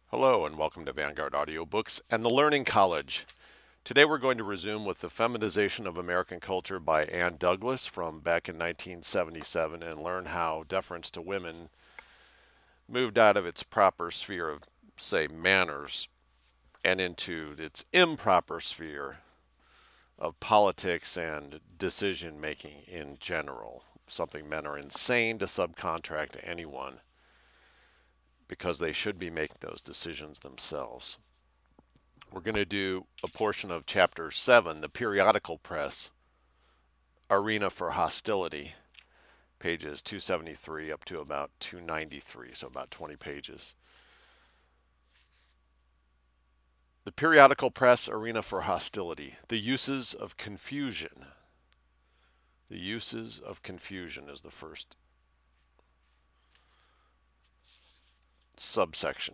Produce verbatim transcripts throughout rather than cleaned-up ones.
Hello and welcome to Vanguard Audiobooks and the Learning College. Today we're going to resume with The Feminization of American Culture by Ann Douglas from back in nineteen seventy-seven and learn how deference to women moved out of its proper sphere of, say, manners and into its improper sphere of politics and decision making in general. Something men are insane to subcontract to anyone because they should be making those decisions themselves. We're going to do a portion of Chapter seven, The Periodical Press, Arena for Hostility, pages two seventy-three up to about two ninety-three, so about twenty pages. The Periodical Press, Arena for Hostility, The Uses of Confusion. The Uses of Confusion is the first subsection.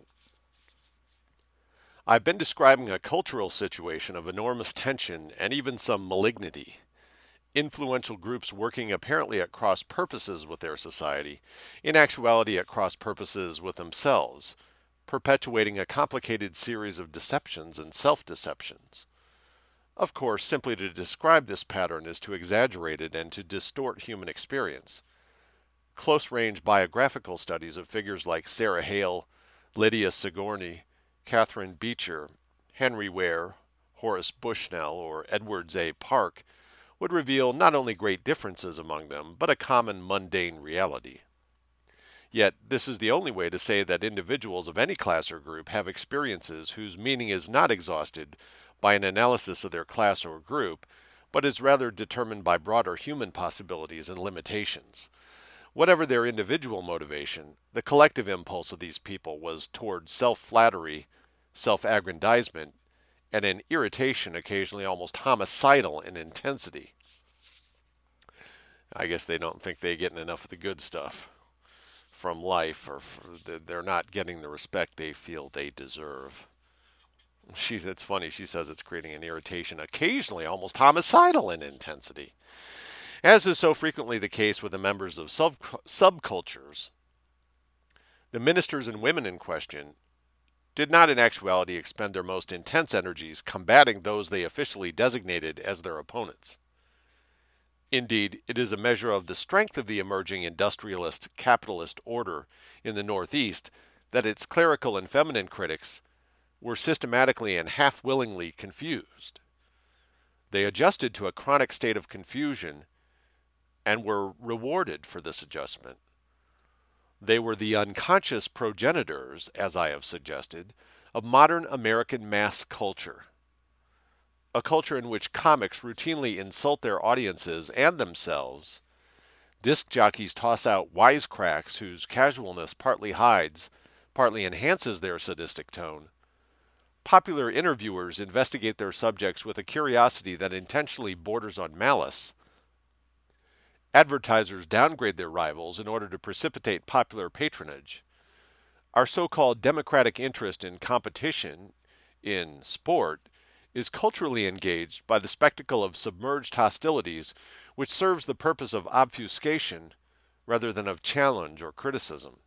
I've been describing a cultural situation of enormous tension and even some malignity. Influential groups working apparently at cross purposes with their society, in actuality at cross purposes with themselves, perpetuating a complicated series of deceptions and self-deceptions. Of course, simply to describe this pattern is to exaggerate it and to distort human experience. Close-range biographical studies of figures like Sarah Hale, Lydia Sigourney, Catherine Beecher, Henry Ware, Horace Bushnell, or Edwards A. Park would reveal not only great differences among them, but a common mundane reality. Yet this is the only way to say that individuals of any class or group have experiences whose meaning is not exhausted by an analysis of their class or group, but is rather determined by broader human possibilities and limitations. Whatever their individual motivation, the collective impulse of these people was toward self-flattery, self-aggrandizement, and an irritation occasionally almost homicidal in intensity. I guess they don't think they're getting enough of the good stuff from life, or they're not getting the respect they feel they deserve. She's, it's funny, she says it's creating an irritation occasionally almost homicidal in intensity. As is so frequently the case with the members of sub- subcultures, the ministers and women in question did not in actuality expend their most intense energies combating those they officially designated as their opponents. Indeed, it is a measure of the strength of the emerging industrialist capitalist order in the Northeast that its clerical and feminine critics were systematically and half-willingly confused. They adjusted to a chronic state of confusion and were rewarded for this adjustment. They were the unconscious progenitors, as I have suggested, of modern American mass culture, a culture in which comics routinely insult their audiences and themselves, disc jockeys toss out wisecracks whose casualness partly hides, partly enhances their sadistic tone, popular interviewers investigate their subjects with a curiosity that intentionally borders on malice, advertisers downgrade their rivals in order to precipitate popular patronage. Our so-called democratic interest in competition, in sport, is culturally engaged by the spectacle of submerged hostilities which serves the purpose of obfuscation rather than of challenge or criticism.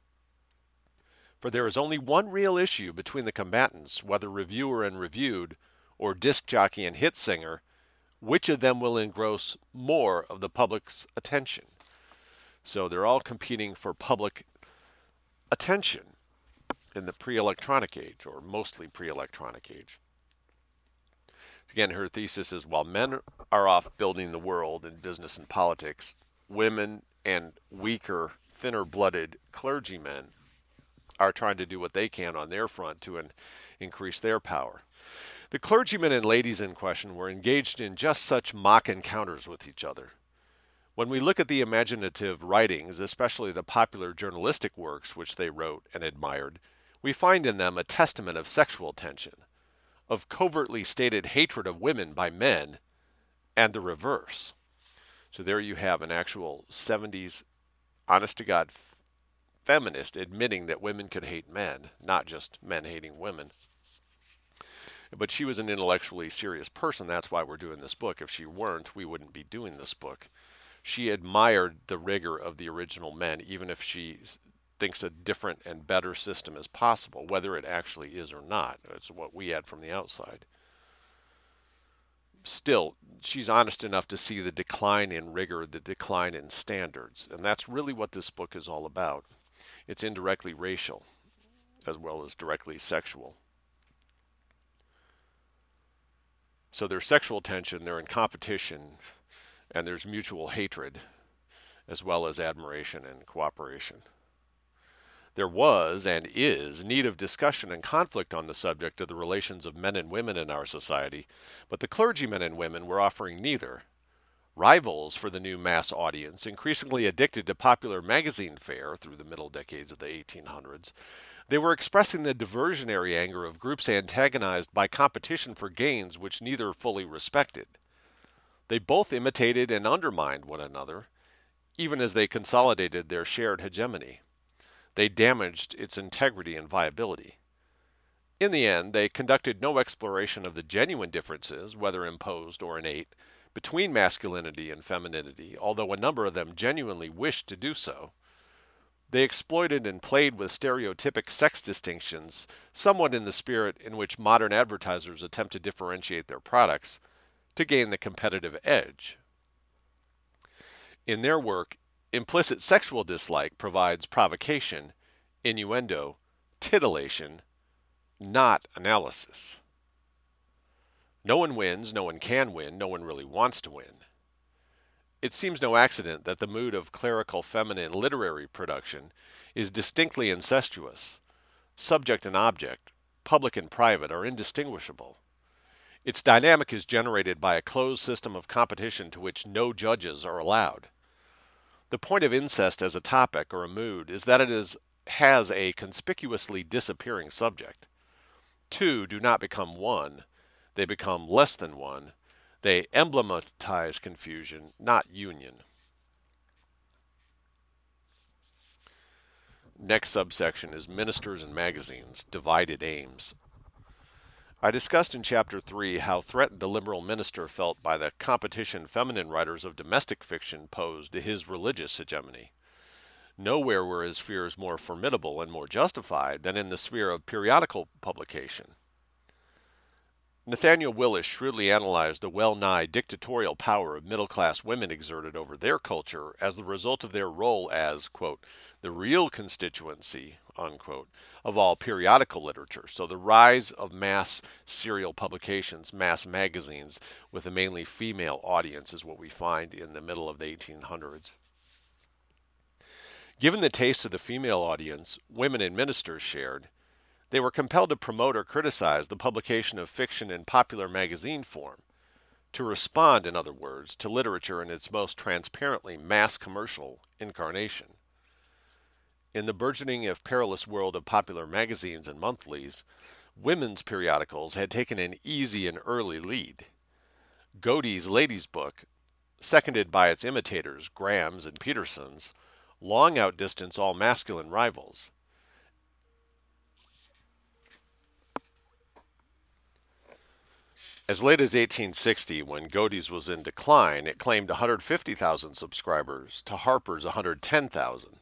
For there is only one real issue between the combatants, whether reviewer and reviewed, or disc jockey and hit singer, which of them will engross more of the public's attention. So they're all competing for public attention in the pre-electronic age, or mostly pre-electronic age. Again, her thesis is while men are off building the world in business and politics, women and weaker, thinner-blooded clergymen are trying to do what they can on their front to in- increase their power. The clergymen and ladies in question were engaged in just such mock encounters with each other. When we look at the imaginative writings, especially the popular journalistic works which they wrote and admired, we find in them a testament of sexual tension, of covertly stated hatred of women by men, and the reverse. So there you have an actual seventies, honest-to-God feminist admitting that women could hate men, not just men hating women. But she was an intellectually serious person. That's why we're doing this book. If she weren't, we wouldn't be doing this book. She admired the rigor of the original men, even if she thinks a different and better system is possible, whether it actually is or not. It's what we add from the outside. Still, she's honest enough to see the decline in rigor, the decline in standards, and that's really what this book is all about. It's indirectly racial, as well as directly sexual. So there's sexual tension, they're in competition, and there's mutual hatred, as well as admiration and cooperation. There was, and is, need of discussion and conflict on the subject of the relations of men and women in our society, but the clergymen and women were offering neither. Rivals for the new mass audience, increasingly addicted to popular magazine fare through the middle decades of the eighteen hundreds, they were expressing the diversionary anger of groups antagonized by competition for gains which neither fully respected. They both imitated and undermined one another, even as they consolidated their shared hegemony. They damaged its integrity and viability. In the end, they conducted no exploration of the genuine differences, whether imposed or innate, between masculinity and femininity, although a number of them genuinely wished to do so. They exploited and played with stereotypic sex distinctions, somewhat in the spirit in which modern advertisers attempt to differentiate their products to gain the competitive edge. In their work, implicit sexual dislike provides provocation, innuendo, titillation, not analysis. No one wins, no one can win, no one really wants to win. It seems no accident that the mood of clerical feminine literary production is distinctly incestuous. Subject and object, public and private, are indistinguishable. Its dynamic is generated by a closed system of competition to which no judges are allowed. The point of incest as a topic or a mood is that it is, has a conspicuously disappearing subject. Two do not become one, they become less than one. They emblematize confusion, not union. Next subsection is Ministers and Magazines, Divided Aims. I discussed in Chapter three how threatened the liberal minister felt by the competition feminine writers of domestic fiction posed to his religious hegemony. Nowhere were his fears more formidable and more justified than in the sphere of periodical publication. Nathaniel Willis shrewdly analyzed the well-nigh dictatorial power of middle-class women exerted over their culture as the result of their role as, quote, the real constituency, unquote, of all periodical literature. So the rise of mass serial publications, mass magazines, with a mainly female audience is what we find in the middle of the eighteen hundreds. Given the taste of the female audience women and ministers shared, they were compelled to promote or criticize the publication of fiction in popular magazine form, to respond, in other words, to literature in its most transparently mass commercial incarnation. In the burgeoning if perilous world of popular magazines and monthlies, women's periodicals had taken an easy and early lead. Godey's Ladies' Book, seconded by its imitators, Graham's and Peterson's, long outdistanced all masculine rivals. As late as eighteen sixty, when Godey's was in decline, it claimed one hundred fifty thousand subscribers to Harper's one hundred ten thousand.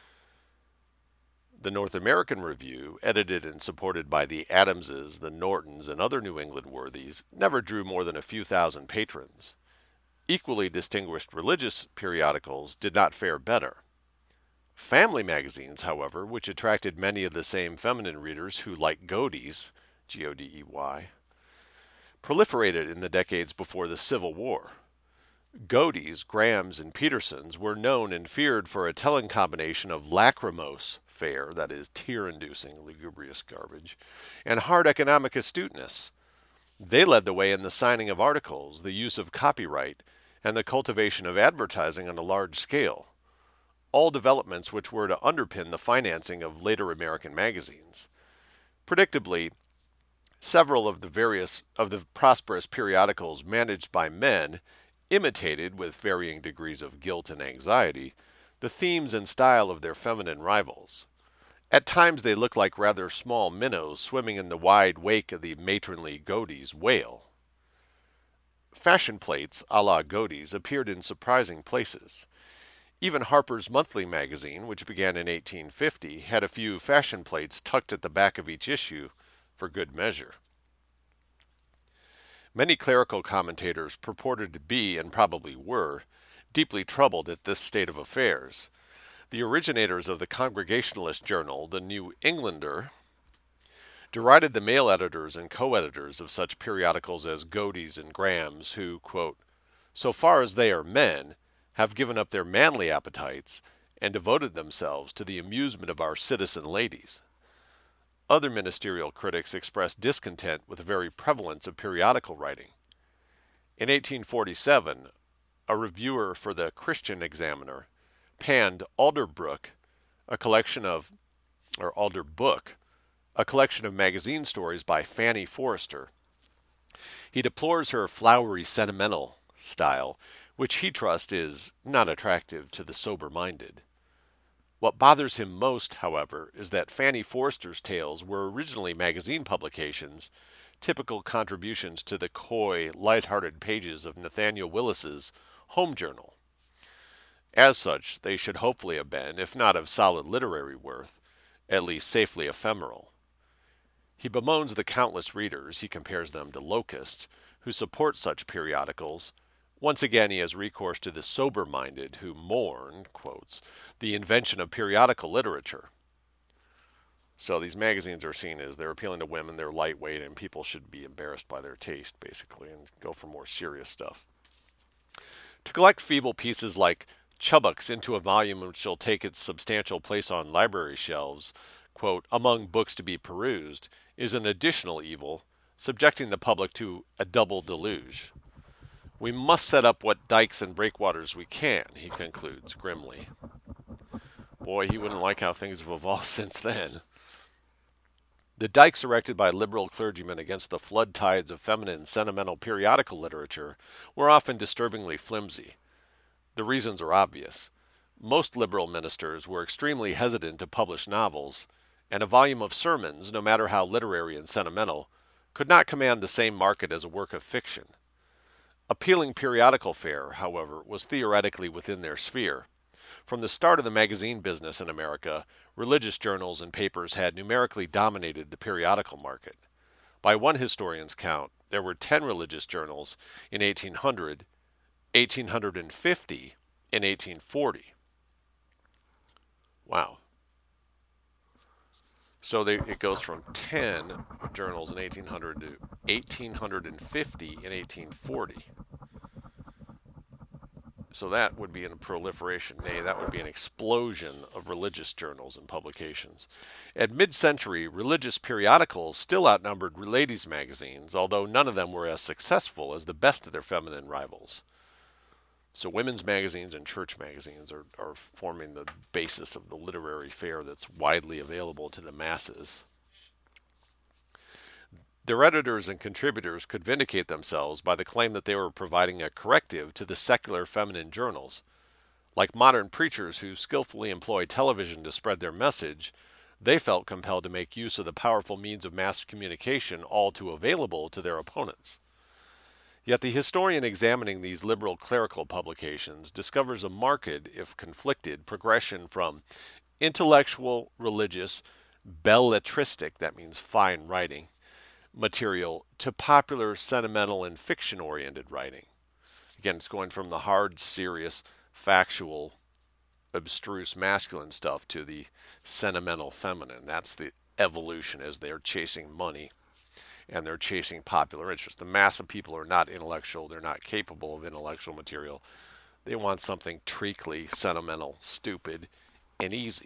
The North American Review, edited and supported by the Adamses, the Nortons, and other New England worthies, never drew more than a few thousand patrons. Equally distinguished religious periodicals did not fare better. Family magazines, however, which attracted many of the same feminine readers who, like Godey's, G O D E Y, proliferated in the decades before the Civil War. Godey's, Graham's, and Peterson's were known and feared for a telling combination of lachrymose fare, that is, tear-inducing, lugubrious garbage, and hard economic astuteness. They led the way in the signing of articles, the use of copyright, and the cultivation of advertising on a large scale, all developments which were to underpin the financing of later American magazines. Predictably, several of the various of the prosperous periodicals managed by men imitated, with varying degrees of guilt and anxiety, the themes and style of their feminine rivals. At times they looked like rather small minnows swimming in the wide wake of the matronly Godey's whale. Fashion plates a la Godey's appeared in surprising places. Even Harper's Monthly magazine, which began in eighteen fifty, had a few fashion plates tucked at the back of each issue for good measure. Many clerical commentators purported to be, and probably were, deeply troubled at this state of affairs. The originators of the Congregationalist journal, the New Englander, derided the male editors and co-editors of such periodicals as Godey's and Graham's, who, quote, so far as they are men, have given up their manly appetites and devoted themselves to the amusement of our citizen ladies. Other ministerial critics expressed discontent with the very prevalence of periodical writing. In eighteen forty-seven, a reviewer for the Christian Examiner panned Alderbrook, a collection of, or Alderbook, a collection of magazine stories by Fanny Forrester. He deplores her flowery, sentimental style, which he trusts is not attractive to the sober-minded. What bothers him most, however, is that Fanny Forrester's tales were originally magazine publications, typical contributions to the coy, light-hearted pages of Nathaniel Willis's Home Journal. As such, they should hopefully have been, if not of solid literary worth, at least safely ephemeral. He bemoans the countless readers, he compares them to locusts, who support such periodicals. Once again, he has recourse to the sober-minded who mourn, quotes, the invention of periodical literature. So these magazines are seen as they're appealing to women, they're lightweight, and people should be embarrassed by their taste, basically, and go for more serious stuff. To collect feeble pieces like Chubbucks into a volume which shall take its substantial place on library shelves, quote, among books to be perused, is an additional evil, subjecting the public to a double deluge. We must set up what dikes and breakwaters we can, he concludes grimly. Boy, he wouldn't like how things have evolved since then. The dikes erected by liberal clergymen against the flood tides of feminine, sentimental periodical literature were often disturbingly flimsy. The reasons are obvious. Most liberal ministers were extremely hesitant to publish novels, and a volume of sermons, no matter how literary and sentimental, could not command the same market as a work of fiction. Appealing periodical fare, however, was theoretically within their sphere. From the start of the magazine business in America, religious journals and papers had numerically dominated the periodical market. By one historian's count, there were ten religious journals in eighteen hundred, eighteen fifty in eighteen forty. Wow. So they, it goes from ten journals in eighteen hundred to eighteen fifty in eighteen forty. So that would be a proliferation, nay, that would be an explosion of religious journals and publications. At mid-century, religious periodicals still outnumbered ladies' magazines, although none of them were as successful as the best of their feminine rivals. So women's magazines and church magazines are, are forming the basis of the literary fare that's widely available to the masses. Their editors and contributors could vindicate themselves by the claim that they were providing a corrective to the secular feminine journals. Like modern preachers who skillfully employ television to spread their message, they felt compelled to make use of the powerful means of mass communication all too available to their opponents. Yet the historian examining these liberal clerical publications discovers a marked, if conflicted, progression from intellectual, religious, belletristic, that means fine writing, material to popular, sentimental, and fiction-oriented writing. Again, it's going from the hard, serious, factual, abstruse masculine stuff to the sentimental feminine. That's the evolution as they're chasing money and they're chasing popular interest. The mass of people are not intellectual. They're not capable of intellectual material. They want something treacly, sentimental, stupid, and easy.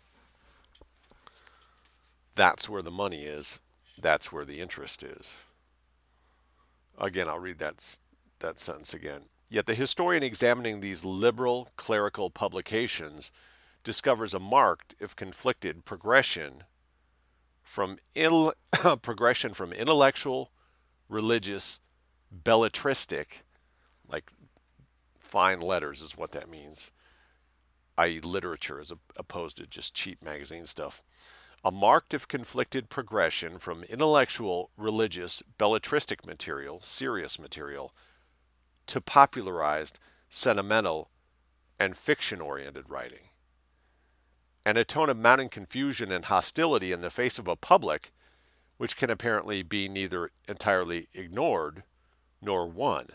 That's where the money is. That's where the interest is. Again, I'll read that, that sentence again. Yet the historian examining these liberal clerical publications discovers a marked, if conflicted, progression from il- progression from intellectual, religious, belletristic, like fine letters is what that means, that is literature as opposed to just cheap magazine stuff. A marked, if conflicted, progression from intellectual, religious, belletristic material, serious material, to popularized, sentimental, and fiction-oriented writing, and a tone of mounting confusion and hostility in the face of a public which can apparently be neither entirely ignored nor won.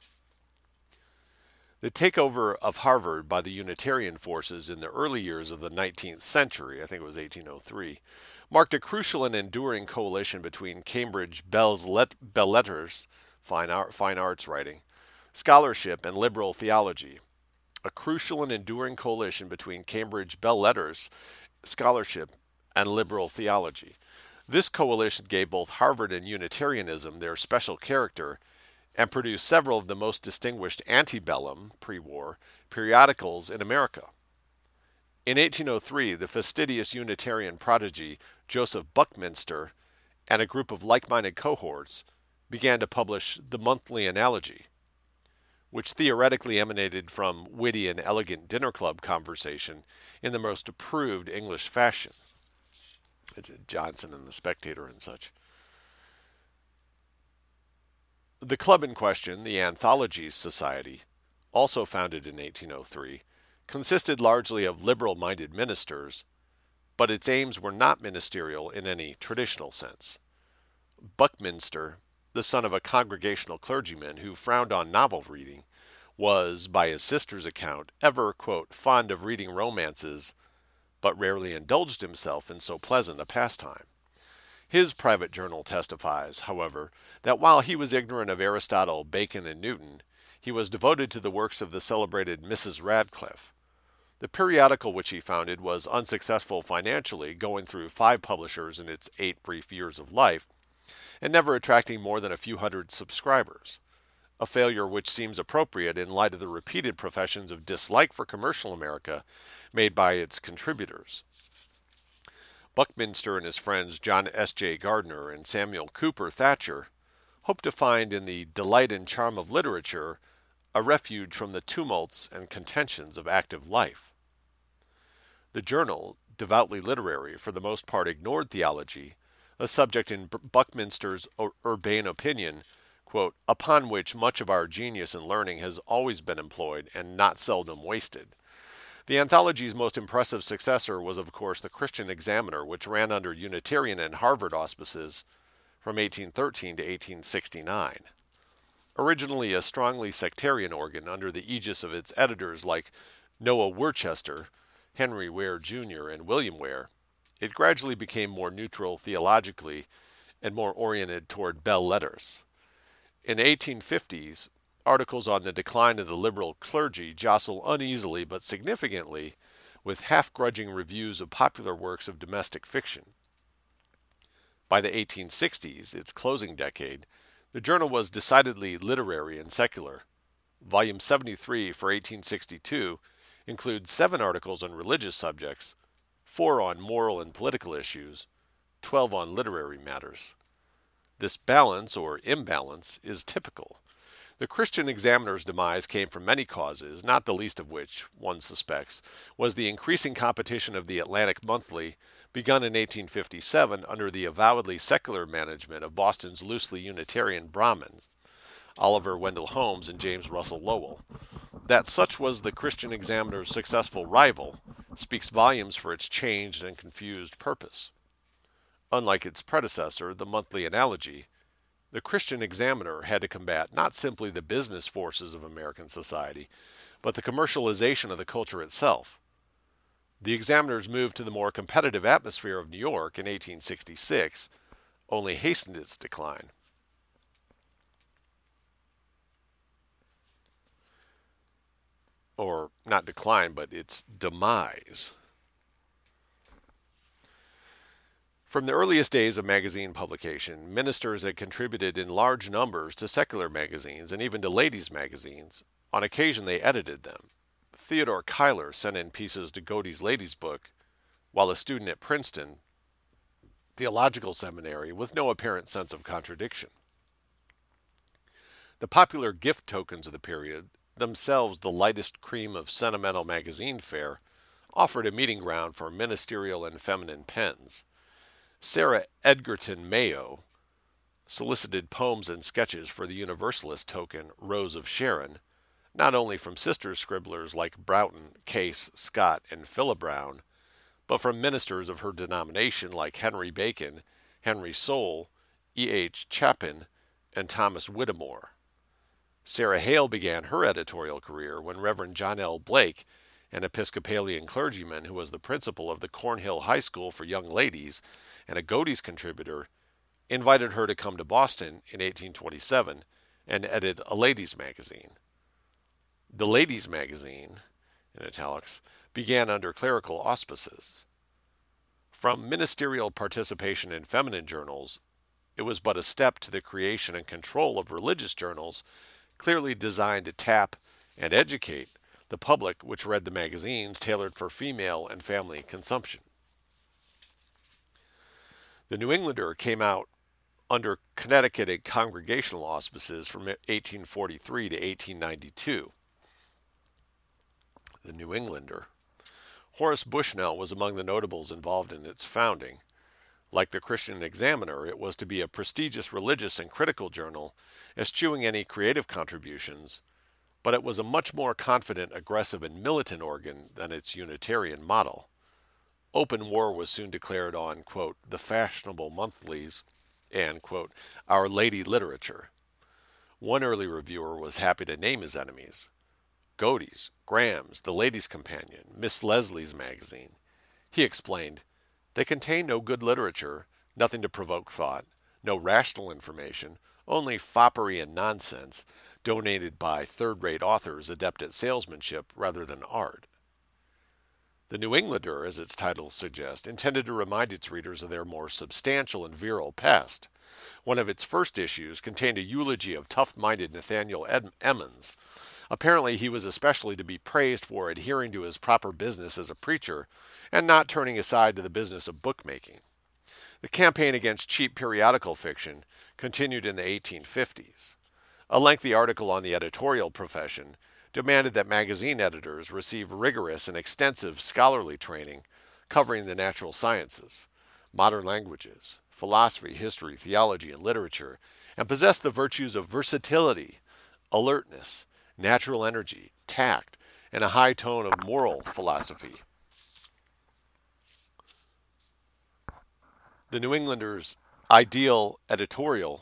The takeover of Harvard by the Unitarian forces in the early years of the nineteenth century, I think it was eighteen oh three, marked a crucial and enduring coalition between Cambridge belles lettres, fine, art, fine arts writing, scholarship, and liberal theology. A crucial and enduring coalition between Cambridge belles lettres, scholarship, and liberal theology. This coalition gave both Harvard and Unitarianism their special character and produced several of the most distinguished antebellum, pre-war, periodicals in America. In eighteen oh three, the fastidious Unitarian prodigy Joseph Buckminster and a group of like-minded cohorts began to publish the Monthly Analogy, which theoretically emanated from witty and elegant dinner club conversation in the most approved English fashion. It's Johnson and the Spectator and such. The club in question, the Anthologies Society, also founded in eighteen oh three, consisted largely of liberal-minded ministers, but its aims were not ministerial in any traditional sense. Buckminster, the son of a congregational clergyman who frowned on novel reading, was, by his sister's account, ever, quote, fond of reading romances, but rarely indulged himself in so pleasant a pastime. His private journal testifies, however, that while he was ignorant of Aristotle, Bacon, and Newton, he was devoted to the works of the celebrated Missus Radcliffe. The periodical which he founded was unsuccessful financially, going through five publishers in its eight brief years of life, and never attracting more than a few hundred subscribers, a failure which seems appropriate in light of the repeated professions of dislike for commercial America made by its contributors. Buckminster and his friends John S J Gardner and Samuel Cooper Thatcher hoped to find in the delight and charm of literature a refuge from the tumults and contentions of active life. The journal, devoutly literary, for the most part ignored theology, a subject in Buckminster's urbane opinion, quote, upon which much of our genius and learning has always been employed and not seldom wasted. The anthology's most impressive successor was, of course, the Christian Examiner, which ran under Unitarian and Harvard auspices from eighteen thirteen to eighteen sixty-nine. Originally a strongly sectarian organ under the aegis of its editors like Noah Worcester, Henry Ware Junior, and William Ware, it gradually became more neutral theologically and more oriented toward belles lettres. In the eighteen fifties, articles on the decline of the liberal clergy jostle uneasily but significantly with half-grudging reviews of popular works of domestic fiction. By the eighteen sixties, its closing decade, the journal was decidedly literary and secular. Volume seventy-three for eighteen sixty-two includes seven articles on religious subjects, four on moral and political issues, twelve on literary matters. This balance, or imbalance, is typical. The Christian Examiner's demise came from many causes, not the least of which, one suspects, was the increasing competition of the Atlantic Monthly, begun in eighteen fifty-seven under the avowedly secular management of Boston's loosely Unitarian Brahmins, Oliver Wendell Holmes and James Russell Lowell. That such was the Christian Examiner's successful rival speaks volumes for its changed and confused purpose. Unlike its predecessor, the Monthly Analogy, the Christian Examiner had to combat not simply the business forces of American society, but the commercialization of the culture itself. The Examiner's move to the more competitive atmosphere of New York in eighteen sixty-six only hastened its decline. Or not decline, but its demise. From the earliest days of magazine publication, ministers had contributed in large numbers to secular magazines and even to ladies' magazines. On occasion, they edited them. Theodore Cuyler sent in pieces to Godey's Ladies' Book, while a student at Princeton Theological Seminary with no apparent sense of contradiction. The popular gift tokens of the period, themselves the lightest cream of sentimental magazine fare, offered a meeting ground for ministerial and feminine pens. Sarah Edgerton Mayo solicited poems and sketches for the Universalist token Rose of Sharon, not only from sister scribblers like Broughton, Case, Scott, and Philip Brown, but from ministers of her denomination like Henry Bacon, Henry Soule, E. H. Chapin, and Thomas Whittemore. Sarah Hale began her editorial career when Reverend John L. Blake, an Episcopalian clergyman who was the principal of the Cornhill High School for Young Ladies and a Godey's contributor, invited her to come to Boston in eighteen twenty-seven and edit a ladies' magazine. The Ladies' Magazine, in italics, began under clerical auspices. From ministerial participation in feminine journals, it was but a step to the creation and control of religious journals clearly designed to tap and educate the public which read the magazines tailored for female and family consumption. The New Englander came out under Connecticut congregational auspices from eighteen forty-three to eighteen ninety-two. The New Englander. Horace Bushnell was among the notables involved in its founding. Like the Christian Examiner, it was to be a prestigious religious and critical journal, eschewing any creative contributions, but it was a much more confident, aggressive, and militant organ than its Unitarian model. Open war was soon declared on, quote, the fashionable monthlies and, quote, our lady literature. One early reviewer was happy to name his enemies: Godey's, Graham's, The Ladies' Companion, Miss Leslie's magazine. He explained, they contain no good literature, nothing to provoke thought, no rational information, only foppery and nonsense, donated by third-rate authors adept at salesmanship rather than art. The New Englander, as its title suggests, intended to remind its readers of their more substantial and virile past. One of its first issues contained a eulogy of tough-minded Nathaniel Ed- Emmons. Apparently he was especially to be praised for adhering to his proper business as a preacher and not turning aside to the business of bookmaking. The campaign against cheap periodical fiction continued in the eighteen fifties. A lengthy article on the editorial profession demanded that magazine editors receive rigorous and extensive scholarly training covering the natural sciences, modern languages, philosophy, history, theology, and literature, and possess the virtues of versatility, alertness, natural energy, tact, and a high tone of moral philosophy. The New Englander's ideal editorial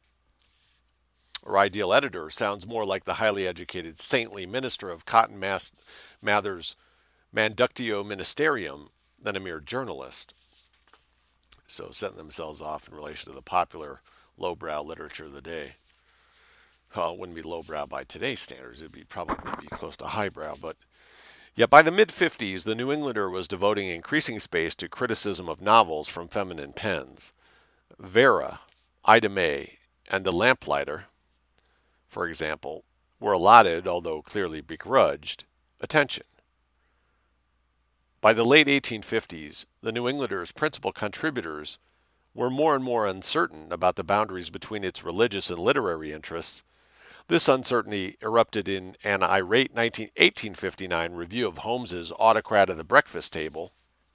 or ideal editor sounds more like the highly educated saintly minister of Cotton Mather's Manductio Ministerium than a mere journalist. So setting themselves off in relation to the popular lowbrow literature of the day. Well, it wouldn't be lowbrow by today's standards. It'd be probably be close to highbrow. But yet by the mid-fifties, the New Englander was devoting increasing space to criticism of novels from feminine pens. Vera, Ida May, and The Lamplighter, for example, were allotted, although clearly begrudged, attention. By the late eighteen fifties, the New Englander's principal contributors were more and more uncertain about the boundaries between its religious and literary interests. This uncertainty erupted in an irate eighteen fifty-nine review of Holmes's Autocrat of the Breakfast Table,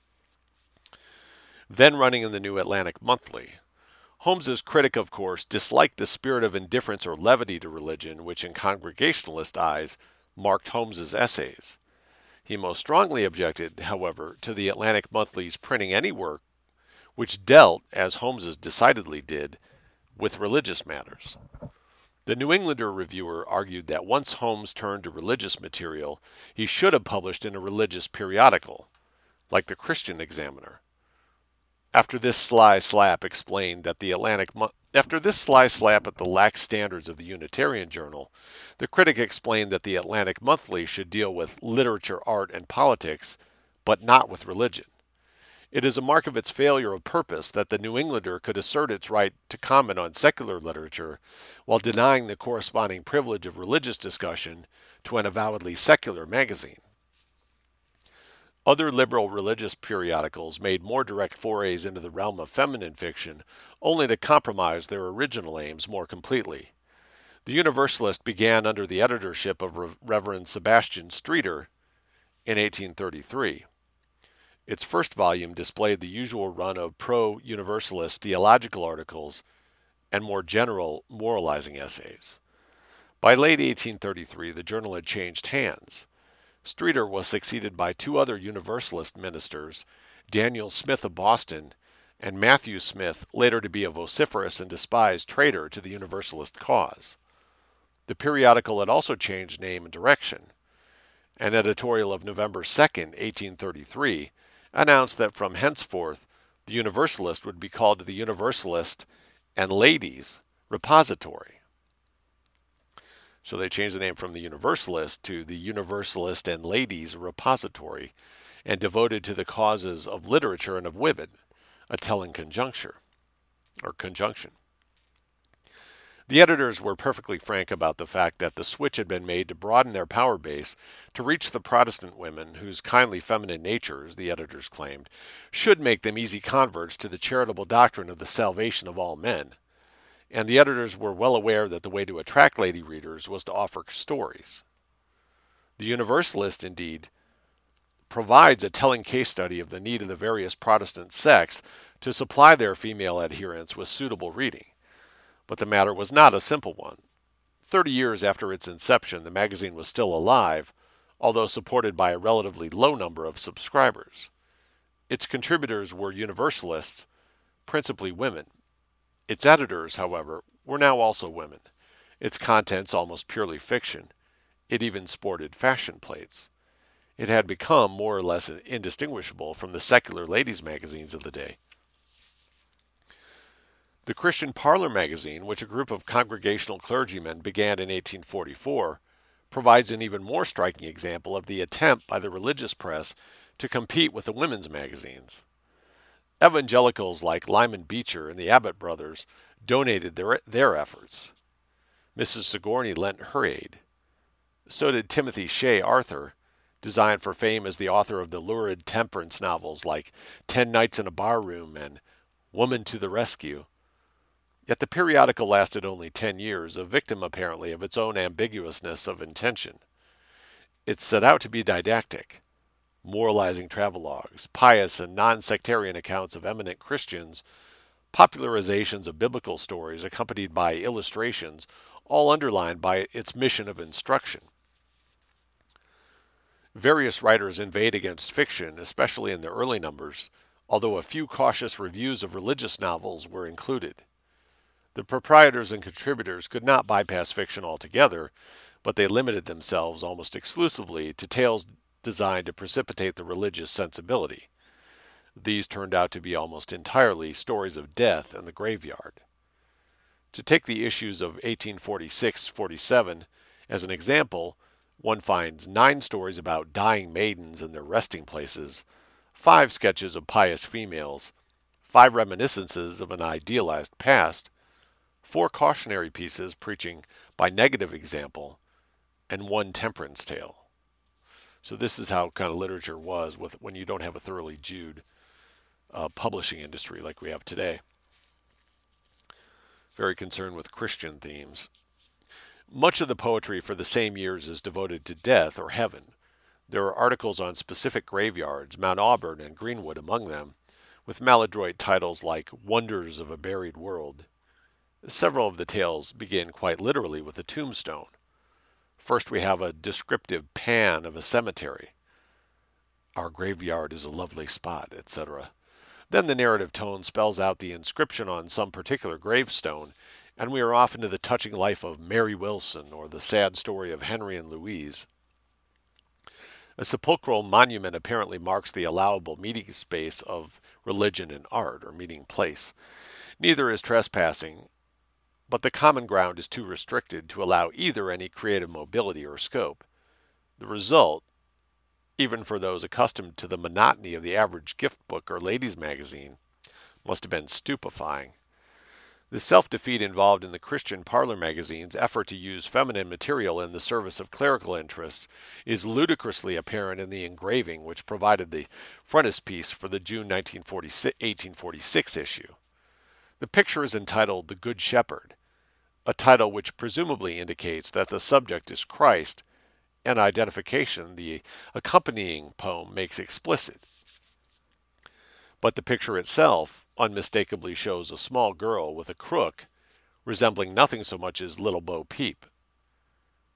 then running in the New Atlantic Monthly. Holmes's critic, of course, disliked the spirit of indifference or levity to religion which in Congregationalist eyes marked Holmes's essays. He most strongly objected, however, to the Atlantic Monthly's printing any work which dealt, as Holmes's decidedly did, with religious matters. The New Englander reviewer argued that once Holmes turned to religious material, he should have published in a religious periodical, like the Christian Examiner. After this sly slap explained that the Atlantic Mo- After this sly slap at the lax standards of the Unitarian Journal, the critic explained that the Atlantic Monthly should deal with literature, art, and politics, but not with religion. It is a mark of its failure of purpose that the New Englander could assert its right to comment on secular literature while denying the corresponding privilege of religious discussion to an avowedly secular magazine. Other liberal religious periodicals made more direct forays into the realm of feminine fiction, only to compromise their original aims more completely. The Universalist began under the editorship of Reverend Sebastian Streeter in eighteen thirty-three. Its first volume displayed the usual run of pro-Universalist theological articles and more general moralizing essays. By late eighteen thirty-three, the journal had changed hands. Streeter was succeeded by two other Universalist ministers, Daniel Smith of Boston and Matthew Smith, later to be a vociferous and despised traitor to the Universalist cause. The periodical had also changed name and direction. An editorial of November second, eighteen thirty-three, announced that from henceforth the Universalist would be called the Universalist and Ladies Repository. So they changed the name from the Universalist to the Universalist and Ladies Repository, and devoted to the causes of literature and of women, a telling conjuncture, or conjunction. The editors were perfectly frank about the fact that the switch had been made to broaden their power base to reach the Protestant women whose kindly feminine natures, the editors claimed, should make them easy converts to the charitable doctrine of the salvation of all men. And the editors were well aware that the way to attract lady readers was to offer stories. The Universalist, indeed, provides a telling case study of the need of the various Protestant sects to supply their female adherents with suitable reading. But the matter was not a simple one. Thirty years after its inception, the magazine was still alive, although supported by a relatively low number of subscribers. Its contributors were Universalists, principally women. Its editors, however, were now also women. Its contents almost purely fiction. It even sported fashion plates. It had become more or less indistinguishable from the secular ladies' magazines of the day. The Christian Parlor magazine, which a group of Congregational clergymen began in eighteen forty-four, provides an even more striking example of the attempt by the religious press to compete with the women's magazines. Evangelicals like Lyman Beecher and the Abbott brothers donated their, their efforts. Missus Sigourney lent her aid. So did Timothy Shea Arthur, designed for fame as the author of the lurid temperance novels like Ten Nights in a Barroom and Woman to the Rescue. Yet the periodical lasted only ten years, a victim apparently of its own ambiguousness of intention. It set out to be didactic, moralizing travelogues, pious and non-sectarian accounts of eminent Christians, popularizations of biblical stories accompanied by illustrations, all underlined by its mission of instruction. Various writers inveighed against fiction, especially in the early numbers, although a few cautious reviews of religious novels were included. The proprietors and contributors could not bypass fiction altogether, but they limited themselves almost exclusively to tales designed to precipitate the religious sensibility. These turned out to be almost entirely stories of death and the graveyard. To take the issues of eighteen forty-six forty-seven as an example, one finds nine stories about dying maidens and their resting places, five sketches of pious females, five reminiscences of an idealized past, four cautionary pieces preaching by negative example, and one temperance tale. So this is how kind of literature was with when you don't have a thoroughly Jewed uh, publishing industry like we have today. Very concerned with Christian themes. Much of the poetry for the same years is devoted to death or heaven. There are articles on specific graveyards, Mount Auburn and Greenwood among them, with maladroit titles like Wonders of a Buried World. Several of the tales begin quite literally with a tombstone. First we have a descriptive pan of a cemetery. Our graveyard is a lovely spot, et cetera. Then the narrative tone spells out the inscription on some particular gravestone, and we are off into the touching life of Mary Wilson or the sad story of Henry and Louise. A sepulchral monument apparently marks the allowable meeting space of religion and art, or meeting place. Neither is trespassing, but the common ground is too restricted to allow either any creative mobility or scope. The result, even for those accustomed to the monotony of the average gift book or ladies' magazine, must have been stupefying. The self-defeat involved in the Christian Parlor magazine's effort to use feminine material in the service of clerical interests is ludicrously apparent in the engraving which provided the frontispiece for the June eighteen forty-six issue. The picture is entitled The Good Shepherd, a title which presumably indicates that the subject is Christ, an identification the accompanying poem makes explicit. But the picture itself unmistakably shows a small girl with a crook, resembling nothing so much as Little Bo Peep.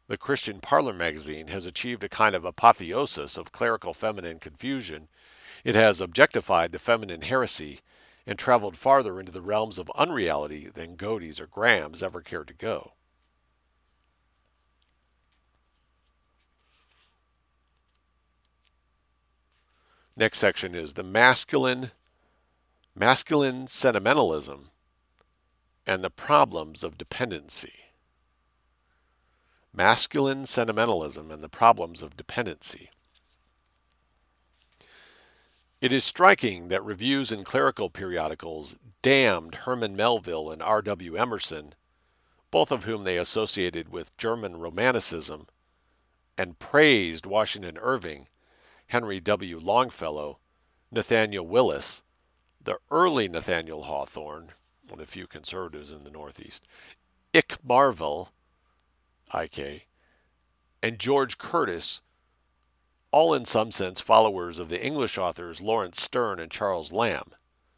the Christian Parlor magazine has achieved a kind of apotheosis of clerical feminine confusion. It has objectified the feminine heresy and traveled farther into the realms of unreality than Godey's or Graham's ever cared to go. Next section is the masculine, masculine sentimentalism and the problems of dependency. Masculine sentimentalism and the problems of dependency. It is striking that reviews in clerical periodicals damned Herman Melville and R W Emerson, both of whom they associated with German Romanticism, and praised Washington Irving, Henry W. Longfellow, Nathaniel Willis, the early Nathaniel Hawthorne, one of the few conservatives in the Northeast, Ich Marvel, I K, and George Curtis, all in some sense followers of the English authors Lawrence Sterne and Charles Lamb.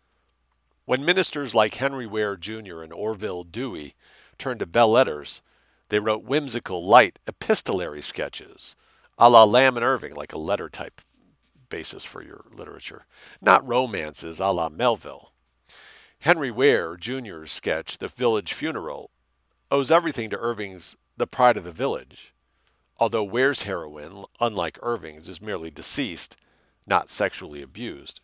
When ministers like Henry Ware Junior and Orville Dewey turned to belles lettres, they wrote whimsical, light, epistolary sketches, a la Lamb and Irving, like a letter-type basis for your literature, not romances a la Melville. Henry Ware Junior's sketch, The Village Funeral, owes everything to Irving's The Pride of the Village, although Ware's heroine, unlike Irving's, is merely deceased, not sexually abused.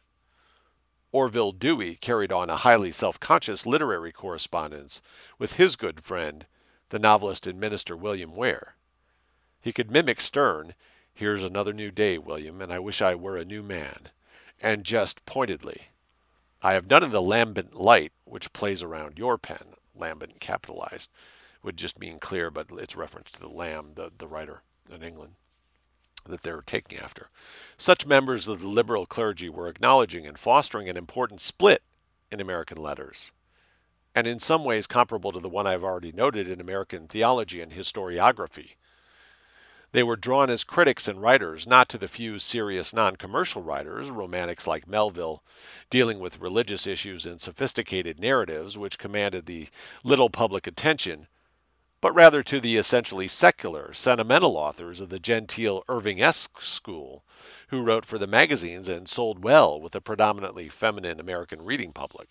Orville Dewey carried on a highly self-conscious literary correspondence with his good friend, the novelist and minister William Ware. He could mimic Sterne, "Here's another new day, William, and I wish I were a new man," and jest pointedly, "I have none of the lambent light which plays around your pen." Lambent capitalized would just mean clear, but it's reference to the Lamb, the, the writer in England, that they're taking after. Such members of the liberal clergy were acknowledging and fostering an important split in American letters, and in some ways comparable to the one I've already noted in American theology and historiography. They were drawn as critics and writers, not to the few serious non-commercial writers, romantics like Melville, dealing with religious issues in sophisticated narratives which commanded the little public attention, but rather to the essentially secular, sentimental authors of the genteel Irving-esque school, who wrote for the magazines and sold well with a predominantly feminine American reading public.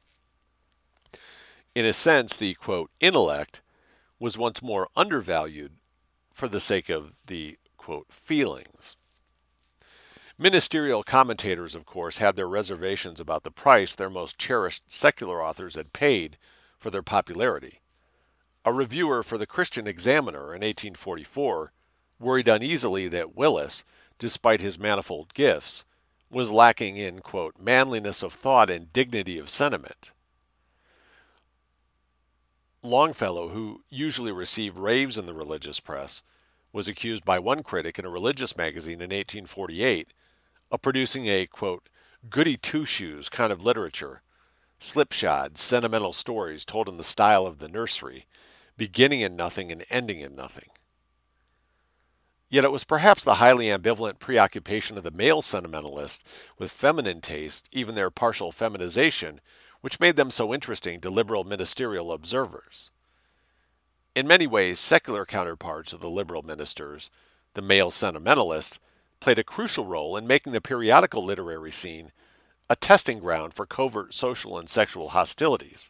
In a sense, the, quote, intellect was once more undervalued for the sake of the, quote, feelings. Ministerial commentators, of course, had their reservations about the price their most cherished secular authors had paid for their popularity. A reviewer for the Christian Examiner in eighteen forty-four worried uneasily that Willis, despite his manifold gifts, was lacking in, quote, manliness of thought and dignity of sentiment. Longfellow, who usually received raves in the religious press, was accused by one critic in a religious magazine in eighteen forty-eight of producing a, quote, goody two-shoes kind of literature, slipshod, sentimental stories told in the style of the nursery, beginning in nothing and ending in nothing. Yet it was perhaps the highly ambivalent preoccupation of the male sentimentalists with feminine taste, even their partial feminization, which made them so interesting to liberal ministerial observers. In many ways, secular counterparts of the liberal ministers, the male sentimentalists, played a crucial role in making the periodical literary scene a testing ground for covert social and sexual hostilities.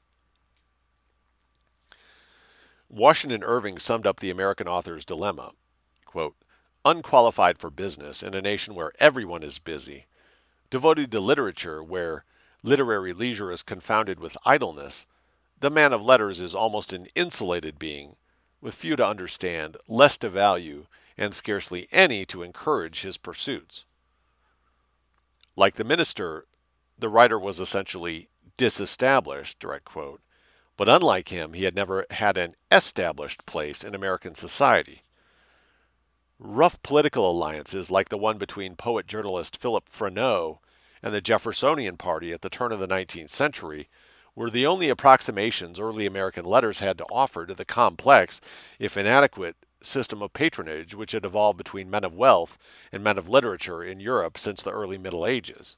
Washington Irving summed up the American author's dilemma, quote, unqualified for business in a nation where everyone is busy, devoted to literature where literary leisure is confounded with idleness, the man of letters is almost an insulated being, with few to understand, less to value, and scarcely any to encourage his pursuits. Like the minister, the writer was essentially disestablished, direct quote, but unlike him, he had never had an established place in American society. Rough political alliances, like the one between poet-journalist Philip Freneau and the Jeffersonian Party at the turn of the nineteenth century, were the only approximations early American letters had to offer to the complex, if inadequate, system of patronage which had evolved between men of wealth and men of literature in Europe since the early Middle Ages.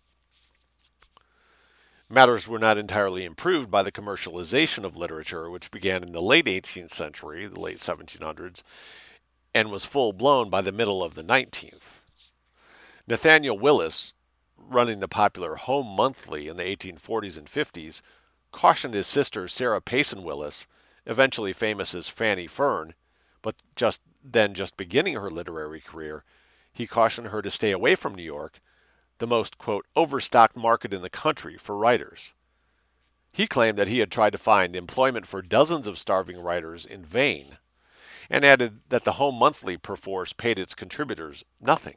Matters were not entirely improved by the commercialization of literature, which began in the late eighteenth century, the late seventeen hundreds, and was full-blown by the middle of the nineteenth. Nathaniel Willis, running the popular Home Monthly in the eighteen forties and fifties, cautioned his sister Sarah Payson Willis, eventually famous as Fanny Fern, but just then just beginning her literary career, he cautioned her to stay away from New York, the most, quote, overstocked market in the country for writers. He claimed that he had tried to find employment for dozens of starving writers in vain, and added that the Home Monthly perforce paid its contributors nothing.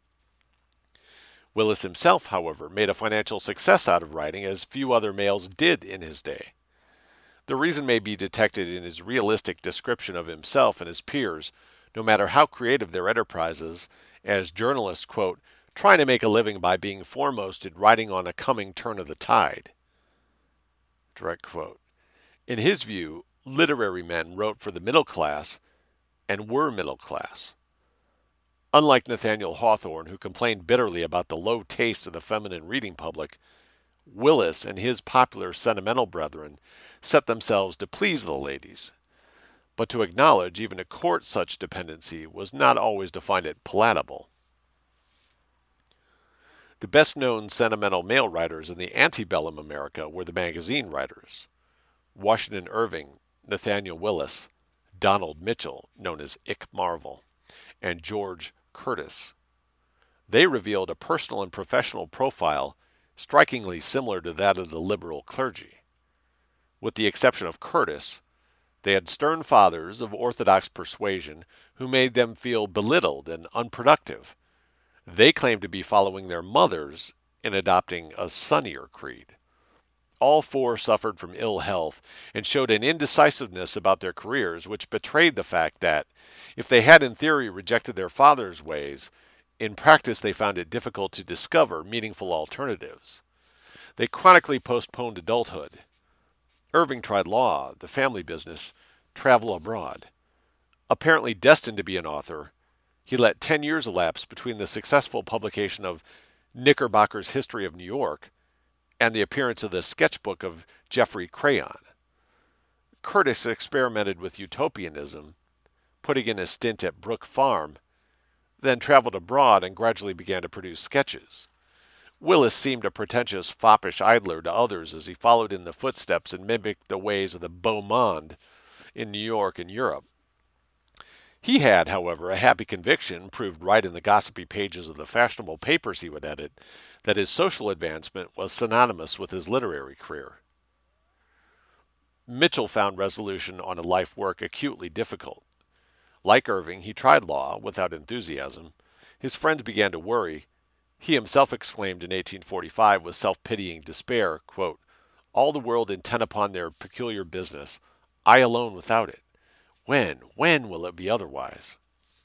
Willis himself, however, made a financial success out of writing as few other males did in his day. The reason may be detected in his realistic description of himself and his peers, no matter how creative their enterprises, as journalists, quote, trying to make a living by being foremost in riding on a coming turn of the tide. Direct quote. In his view, literary men wrote for the middle class and were middle class. Unlike Nathaniel Hawthorne, who complained bitterly about the low taste of the feminine reading public, Willis and his popular sentimental brethren set themselves to please the ladies. But to acknowledge, even to court such dependency, was not always to find it palatable. The best-known sentimental male writers in the antebellum America were the magazine writers: Washington Irving, Nathaniel Willis, Donald Mitchell, known as Ick Marvel, and George Curtis. They revealed a personal and professional profile strikingly similar to that of the liberal clergy. With the exception of Curtis, they had stern fathers of orthodox persuasion who made them feel belittled and unproductive. They claimed to be following their mothers in adopting a sunnier creed. All four suffered from ill health and showed an indecisiveness about their careers which betrayed the fact that, if they had in theory rejected their father's ways, in practice they found it difficult to discover meaningful alternatives. They chronically postponed adulthood. Irving tried law, the family business, travel abroad. Apparently destined to be an author, he let ten years elapse between the successful publication of Knickerbocker's History of New York and the appearance of the sketchbook of Geoffrey Crayon. Curtis experimented with utopianism, putting in a stint at Brook Farm, then traveled abroad and gradually began to produce sketches. Willis seemed a pretentious, foppish idler to others as he followed in the footsteps and mimicked the ways of the beau monde in New York and Europe. He had, however, a happy conviction, proved right in the gossipy pages of the fashionable papers he would edit, that his social advancement was synonymous with his literary career. Mitchell found resolution on a life work acutely difficult. Like Irving, he tried law without enthusiasm. His friends began to worry. He himself exclaimed in eighteen forty-five with self-pitying despair, quote, all the world intent upon their peculiar business, I alone without it. When, when will it be otherwise?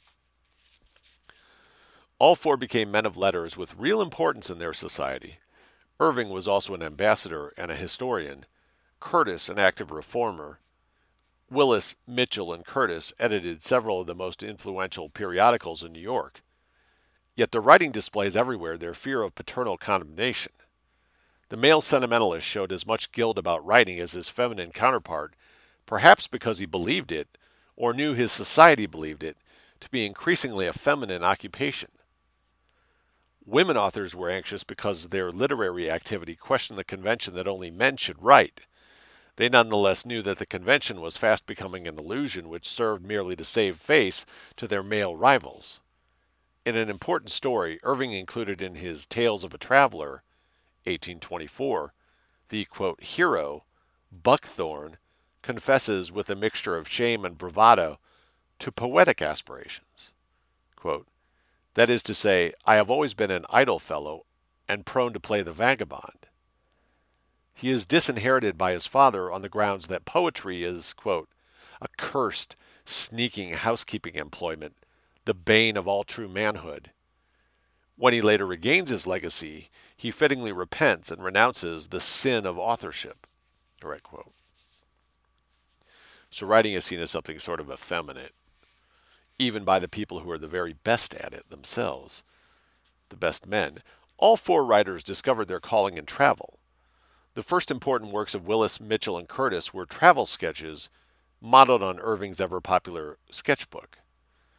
All four became men of letters with real importance in their society. Irving was also an ambassador and a historian, Curtis an active reformer. Willis, Mitchell, and Curtis edited several of the most influential periodicals in New York. Yet the writing displays everywhere their fear of paternal condemnation. The male sentimentalist showed as much guilt about writing as his feminine counterpart, perhaps because he believed it, or knew his society believed it, to be increasingly a feminine occupation. Women authors were anxious because their literary activity questioned the convention that only men should write. They nonetheless knew that the convention was fast becoming an illusion which served merely to save face to their male rivals. In an important story, Irving included in his Tales of a Traveler, eighteen twenty-four, the, quote, hero, Buckthorne, confesses with a mixture of shame and bravado to poetic aspirations. Quote, that is to say, I have always been an idle fellow and prone to play the vagabond. He is disinherited by his father on the grounds that poetry is, quote, a cursed, sneaking housekeeping employment, the bane of all true manhood. When he later regains his legacy, he fittingly repents and renounces the sin of authorship. Direct quote. So writing is seen as something sort of effeminate, even by the people who are the very best at it themselves, the best men. All four writers discovered their calling in travel. The first important works of Willis, Mitchell, and Curtis were travel sketches modeled on Irving's ever-popular sketchbook.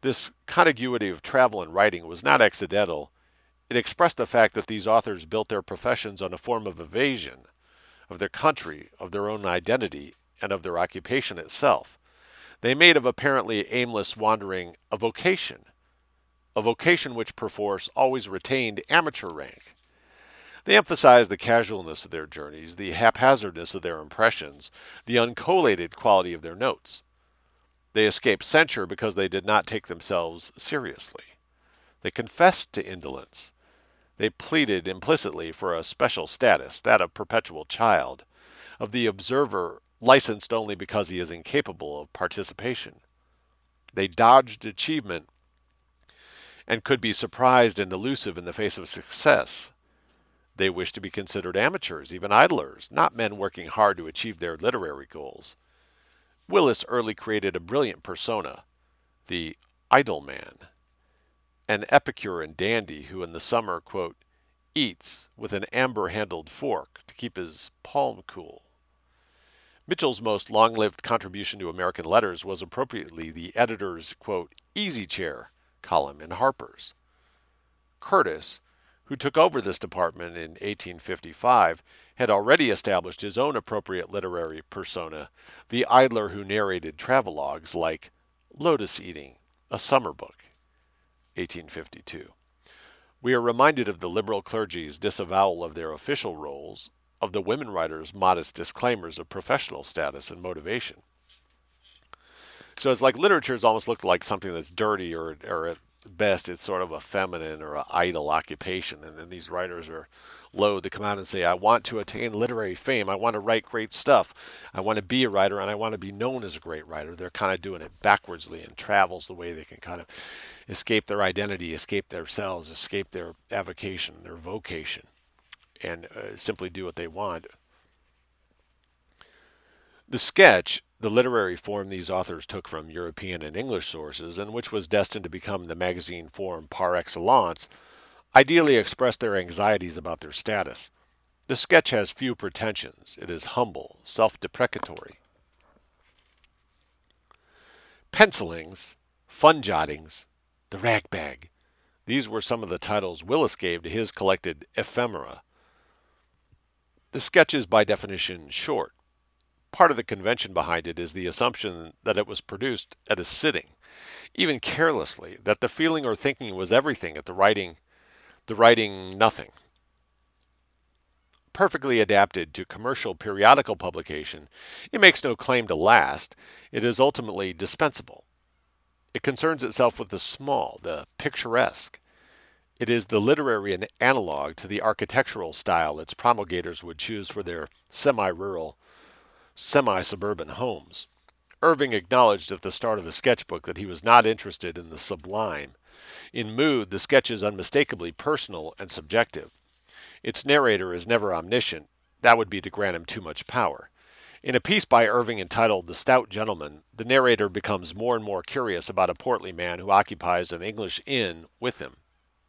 This contiguity of travel and writing was not accidental. It expressed the fact that these authors built their professions on a form of evasion of their country, of their own identity, and of their occupation itself. They made of apparently aimless wandering a vocation, a vocation which perforce always retained amateur rank. They emphasized the casualness of their journeys, the haphazardness of their impressions, the uncollated quality of their notes. They escaped censure because they did not take themselves seriously. They confessed to indolence. They pleaded implicitly for a special status, that of perpetual child, of the observer licensed only because he is incapable of participation. They dodged achievement and could be surprised and elusive in the face of success. They wished to be considered amateurs, even idlers, not men working hard to achieve their literary goals. Willis early created a brilliant persona, the idle man, an epicure and dandy who in the summer, quote, eats with an amber-handled fork to keep his palm cool. Mitchell's most long-lived contribution to American letters was appropriately the editor's, quote, easy chair column in Harper's. Curtis, who took over this department in eighteen fifty-five, had already established his own appropriate literary persona, the idler who narrated travelogues like Lotus Eating, a Summer Book, eighteen fifty-two. We are reminded of the liberal clergy's disavowal of their official roles, of the women writers' modest disclaimers of professional status and motivation. So it's like literature's almost looked like something that's dirty, or, or at best it's sort of a feminine or an idle occupation. And then these writers are loath to come out and say, I want to attain literary fame. I want to write great stuff. I want to be a writer, and I want to be known as a great writer. They're kind of doing it backwardsly, and travel's the way they can kind of escape their identity, escape themselves, escape their avocation, their vocation, and uh, simply do what they want. The sketch, the literary form these authors took from European and English sources, and which was destined to become the magazine form par excellence, ideally expressed their anxieties about their status. The sketch has few pretensions. It is humble, self-deprecatory. Pencilings, fun jottings, the ragbag. These were some of the titles Willis gave to his collected ephemera. The sketch is by definition short. Part of the convention behind it is the assumption that it was produced at a sitting, even carelessly, that the feeling or thinking was everything, at the writing, the writing nothing. Perfectly adapted to commercial periodical publication, it makes no claim to last. It is ultimately dispensable. It concerns itself with the small, the picturesque. It is the literary analog to the architectural style its promulgators would choose for their semi-rural, semi-suburban homes. Irving acknowledged at the start of the sketchbook that he was not interested in the sublime. In mood, the sketch is unmistakably personal and subjective. Its narrator is never omniscient. That would be to grant him too much power. In a piece by Irving entitled The Stout Gentleman, the narrator becomes more and more curious about a portly man who occupies an English inn with him.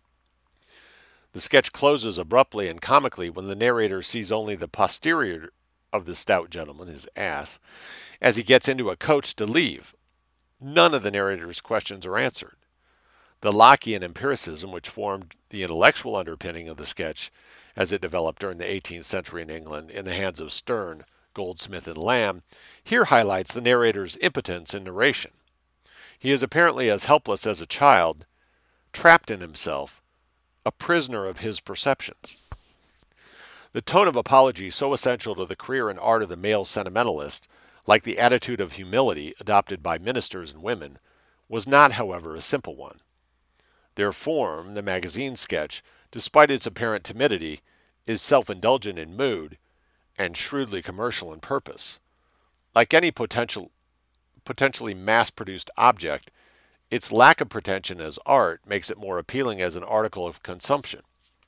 The sketch closes abruptly and comically when the narrator sees only the posterior of the stout gentleman, his ass, as he gets into a coach to leave. None of the narrator's questions are answered. The Lockean empiricism, which formed the intellectual underpinning of the sketch as it developed during the eighteenth century in England in the hands of Sterne, Goldsmith, and Lamb, here highlights the narrator's impotence in narration. He is apparently as helpless as a child, trapped in himself, a prisoner of his perceptions. The tone of apology so essential to the career and art of the male sentimentalist, like the attitude of humility adopted by ministers and women, was not, however, a simple one. Their form, the magazine sketch, despite its apparent timidity, is self-indulgent in mood and shrewdly commercial in purpose. Like any potential, potentially mass-produced object, its lack of pretension as art makes it more appealing as an article of consumption.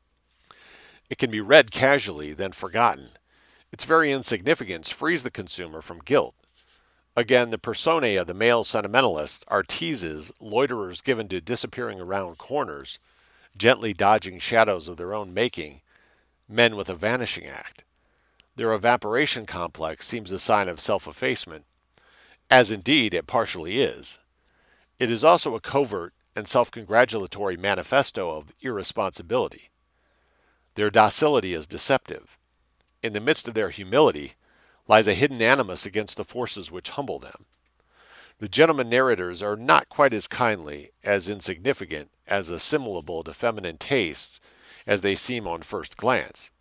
It can be read casually, then forgotten. Its very insignificance frees the consumer from guilt. Again, the personae of the male sentimentalists are teases, loiterers given to disappearing around corners, gently dodging shadows of their own making, men with a vanishing act. Their evaporation complex seems a sign of self-effacement, as indeed it partially is. It is also a covert and self-congratulatory manifesto of irresponsibility. Their docility is deceptive. In the midst of their humility lies a hidden animus against the forces which humble them. The gentleman narrators are not quite as kindly, as insignificant, as assimilable to feminine tastes as they seem on first glance.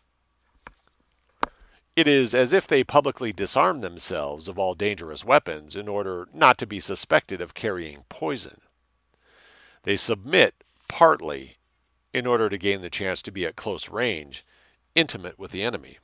It is as if they publicly disarm themselves of all dangerous weapons in order not to be suspected of carrying poison. They submit partly in order to gain the chance to be at close range, intimate with the enemy.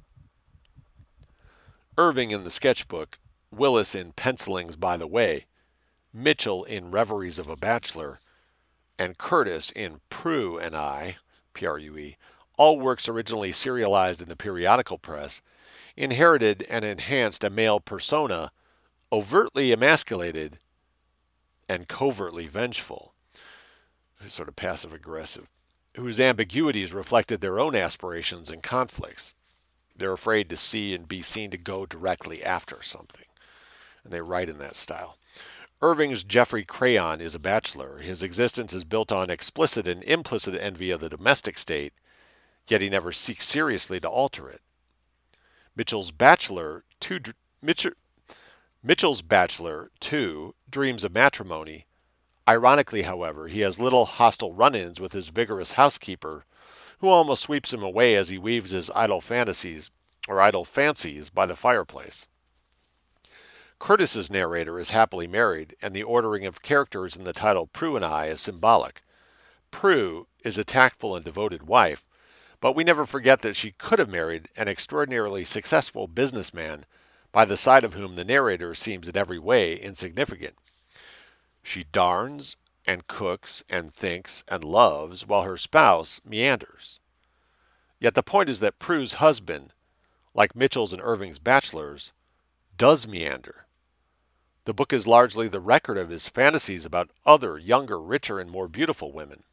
Irving in the sketchbook, Willis in Pencilings by the Way, Mitchell in Reveries of a Bachelor, and Curtis in Prue and I, P R U E, all works originally serialized in the periodical press, inherited and enhanced a male persona overtly emasculated and covertly vengeful, sort of passive-aggressive, whose ambiguities reflected their own aspirations and conflicts. They're afraid to see and be seen to go directly after something, and they write in that style. Irving's Geoffrey Crayon is a bachelor. His existence is built on explicit and implicit envy of the domestic state, yet he never seeks seriously to alter it. Mitchell's Bachelor, too, Mitchell, Mitchell's Bachelor, too, dreams of matrimony. Ironically, however, he has little hostile run-ins with his vigorous housekeeper, who almost sweeps him away as he weaves his idle fantasies, or idle fancies, by the fireplace. Curtis's narrator is happily married, and the ordering of characters in the title Prue and I is symbolic. Prue is a tactful and devoted wife, but we never forget that she could have married an extraordinarily successful businessman, by the side of whom the narrator seems in every way insignificant. She darns and cooks and thinks and loves, while her spouse meanders. Yet the point is that Prue's husband, like Mitchell's and Irving's bachelors, does meander. The book is largely the record of his fantasies about other, younger, richer, and more beautiful women.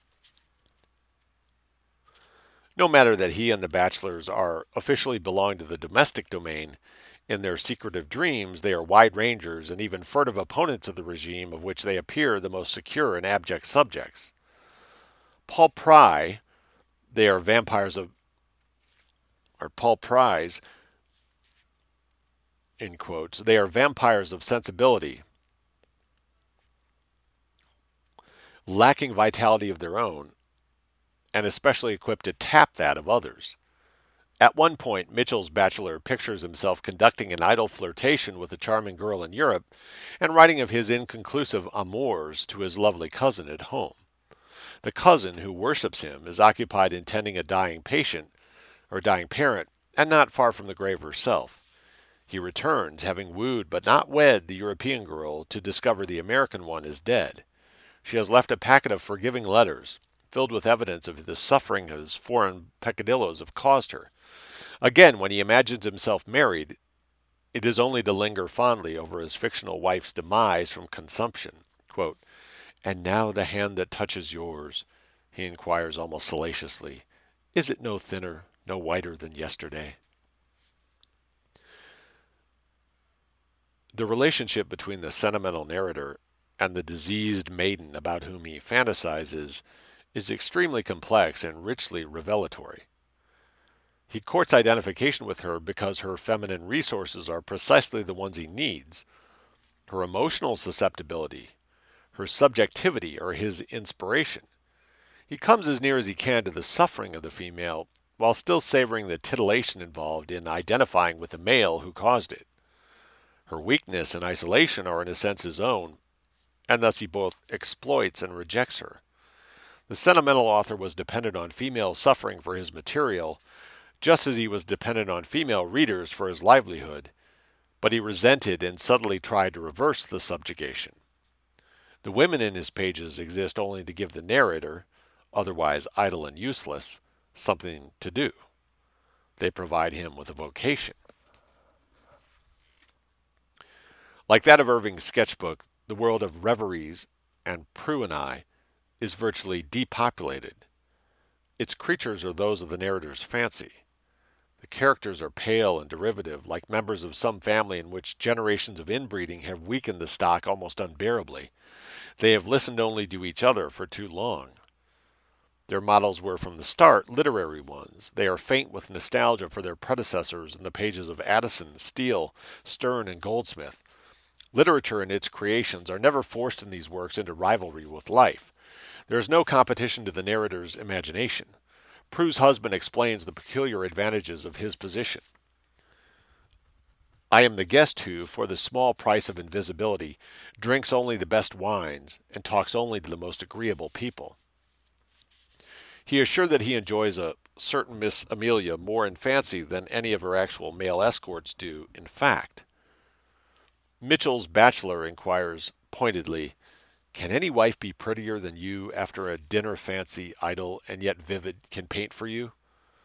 No matter that he and the bachelors are officially belong to the domestic domain, in their secretive dreams they are wide rangers and even furtive opponents of the regime of which they appear the most secure and abject subjects. Paul Pry, they are vampires of, or Paul Pry's, in quotes, they are vampires of sensibility, lacking vitality of their own, and especially equipped to tap that of others. At one point, Mitchell's bachelor pictures himself conducting an idle flirtation with a charming girl in Europe and writing of his inconclusive amours to his lovely cousin at home. The cousin, who worships him, is occupied in tending a dying patient, or dying parent, and not far from the grave herself. He returns, having wooed but not wed the European girl, to discover the American one is dead. She has left a packet of forgiving letters, filled with evidence of the suffering his foreign peccadilloes have caused her. Again, when he imagines himself married, it is only to linger fondly over his fictional wife's demise from consumption. Quote, "And now the hand that touches yours," he inquires almost salaciously, "is it no thinner, no whiter than yesterday?" The relationship between the sentimental narrator and the diseased maiden about whom he fantasizes is extremely complex and richly revelatory. He courts identification with her because her feminine resources are precisely the ones he needs. Her emotional susceptibility, her subjectivity are his inspiration. He comes as near as he can to the suffering of the female, while still savoring the titillation involved in identifying with the male who caused it. Her weakness and isolation are in a sense his own, and thus he both exploits and rejects her. The sentimental author was dependent on female suffering for his material, just as he was dependent on female readers for his livelihood, but he resented and subtly tried to reverse the subjugation. The women in his pages exist only to give the narrator, otherwise idle and useless, something to do. They provide him with a vocation. Like that of Irving's sketchbook, the world of Reveries and Prue and I is virtually depopulated. Its creatures are those of the narrator's fancy. The characters are pale and derivative, like members of some family in which generations of inbreeding have weakened the stock almost unbearably. They have listened only to each other for too long. Their models were from the start literary ones. They are faint with nostalgia for their predecessors in the pages of Addison, Steele, Sterne, and Goldsmith. Literature and its creations are never forced in these works into rivalry with life. There is no competition to the narrator's imagination. Prue's husband explains the peculiar advantages of his position. I am the guest who, for the small price of invisibility, drinks only the best wines and talks only to the most agreeable people. He is sure that he enjoys a certain Miss Amelia more in fancy than any of her actual male escorts do in fact. Mitchell's bachelor inquires pointedly, "Can any wife be prettier than you after a dinner fancy, idle, and yet vivid can paint for you?"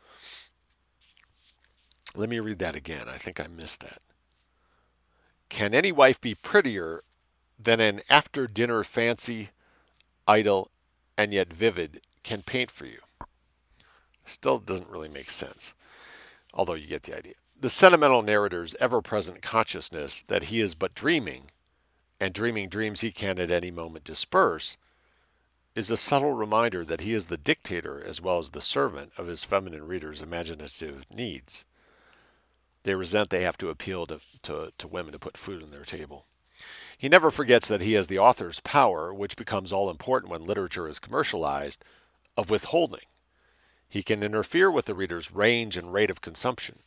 Let me read that again. I think I missed that. Can any wife be prettier than an after-dinner fancy, idle, and yet vivid can paint for you? Still doesn't really make sense, although you get the idea. The sentimental narrator's ever-present consciousness that he is but dreaming, and dreaming dreams he can at any moment disperse, is a subtle reminder that he is the dictator as well as the servant of his feminine readers' imaginative needs. They resent they have to appeal to, to, to women to put food on their table. He never forgets that he has the author's power, which becomes all important when literature is commercialized, of withholding. He can interfere with the reader's range and rate of consumption.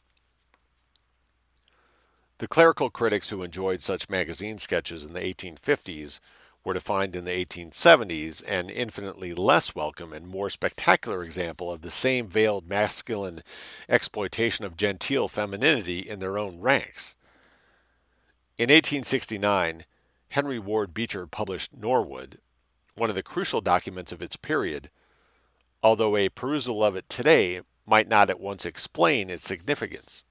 The clerical critics who enjoyed such magazine sketches in the eighteen fifties were to find in the eighteen seventies an infinitely less welcome and more spectacular example of the same veiled masculine exploitation of genteel femininity in their own ranks. In eighteen sixty-nine, Henry Ward Beecher published Norwood, one of the crucial documents of its period, although a perusal of it today might not at once explain its significance.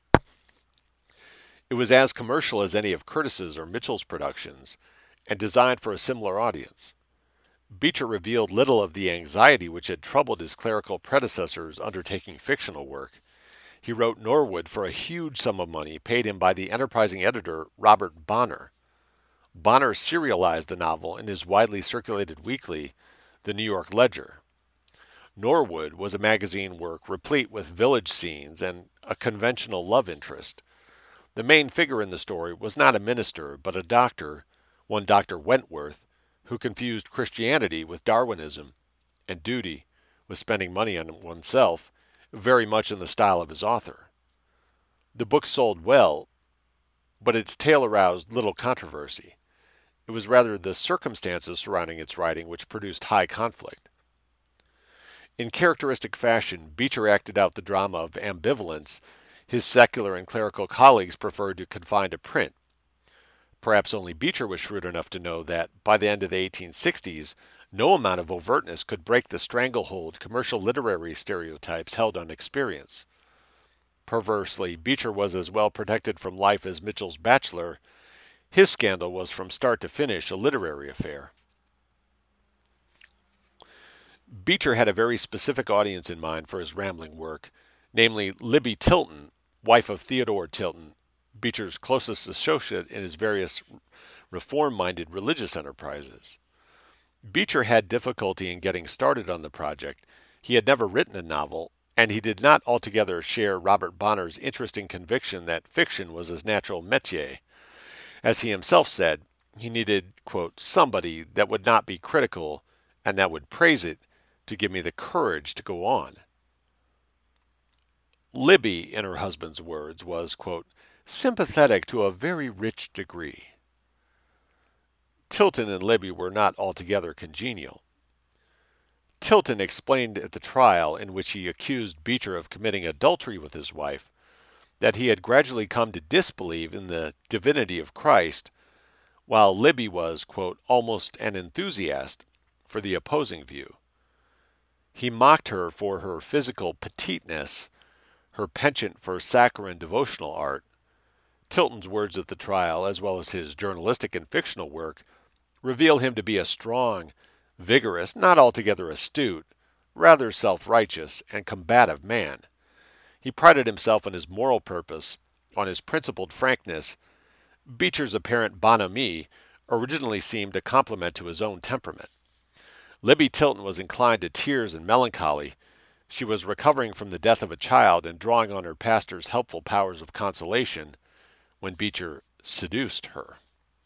It was as commercial as any of Curtis's or Mitchell's productions, and designed for a similar audience. Beecher revealed little of the anxiety which had troubled his clerical predecessors undertaking fictional work. He wrote Norwood for a huge sum of money paid him by the enterprising editor Robert Bonner. Bonner serialized the novel in his widely circulated weekly, The New York Ledger. Norwood was a magazine work replete with village scenes and a conventional love interest. The main figure in the story was not a minister, but a doctor, one Doctor Wentworth, who confused Christianity with Darwinism and duty with spending money on oneself, very much in the style of his author. The book sold well, but its tale aroused little controversy. It was rather the circumstances surrounding its writing which produced high conflict. In characteristic fashion, Beecher acted out the drama of ambivalence his secular and clerical colleagues preferred to confine to print. Perhaps only Beecher was shrewd enough to know that, by the end of the eighteen sixties, no amount of overtness could break the stranglehold commercial literary stereotypes held on experience. Perversely, Beecher was as well protected from life as Mitchell's bachelor. His scandal was from start to finish a literary affair. Beecher had a very specific audience in mind for his rambling work, namely Libby Tilton, wife of Theodore Tilton, Beecher's closest associate in his various reform-minded religious enterprises. Beecher had difficulty in getting started on the project. He had never written a novel, and he did not altogether share Robert Bonner's interesting conviction that fiction was his natural métier. As he himself said, he needed, quote, somebody that would not be critical and that would praise it to give me the courage to go on. Libby, in her husband's words, was, quote, sympathetic to a very rich degree. Tilton and Libby were not altogether congenial. Tilton explained at the trial in which he accused Beecher of committing adultery with his wife that he had gradually come to disbelieve in the divinity of Christ, while Libby was, quote, almost an enthusiast for the opposing view. He mocked her for her physical petiteness, her penchant for saccharine devotional art. Tilton's words at the trial, as well as his journalistic and fictional work, reveal him to be a strong, vigorous, not altogether astute, rather self-righteous and combative man. He prided himself on his moral purpose, on his principled frankness. Beecher's apparent bonhomie originally seemed a compliment to his own temperament. Libby Tilton was inclined to tears and melancholy. She was recovering from the death of a child and drawing on her pastor's helpful powers of consolation when Beecher seduced her.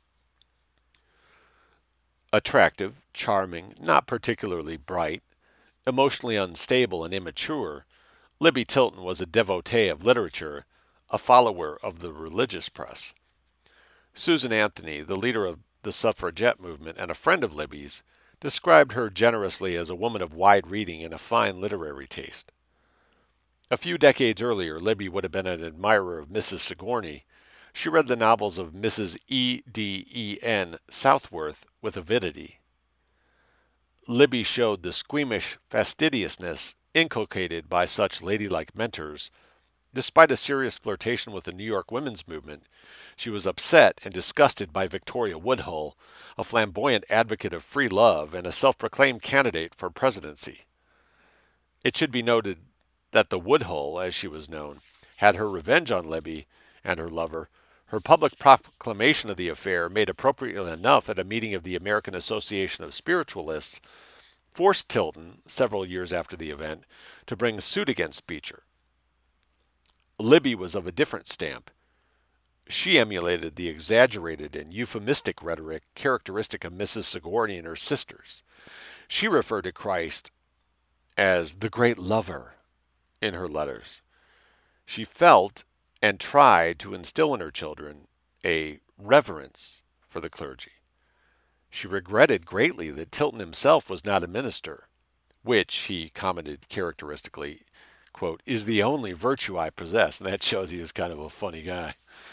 Attractive, charming, not particularly bright, emotionally unstable and immature, Libby Tilton was a devotee of literature, a follower of the religious press. Susan Anthony, the leader of the suffragette movement and a friend of Libby's, described her generously as a woman of wide reading and a fine literary taste. A few decades earlier, Libby would have been an admirer of Missus Sigourney. She read the novels of Missus E D E N Southworth with avidity. Libby showed the squeamish fastidiousness inculcated by such ladylike mentors. Despite a serious flirtation with the New York women's movement, she was upset and disgusted by Victoria Woodhull, a flamboyant advocate of free love and a self-proclaimed candidate for presidency. It should be noted that the Woodhull, as she was known, had her revenge on Libby and her lover. Her public proclamation of the affair, made appropriately enough at a meeting of the American Association of Spiritualists, forced Tilton, several years after the event, to bring suit against Beecher. Libby was of a different stamp. She emulated the exaggerated and euphemistic rhetoric characteristic of Missus Sigourney and her sisters. She referred to Christ as the great lover in her letters. She felt and tried to instill in her children a reverence for the clergy. She regretted greatly that Tilton himself was not a minister, which, he commented characteristically, quote, is the only virtue I possess. And that shows he was kind of a funny guy.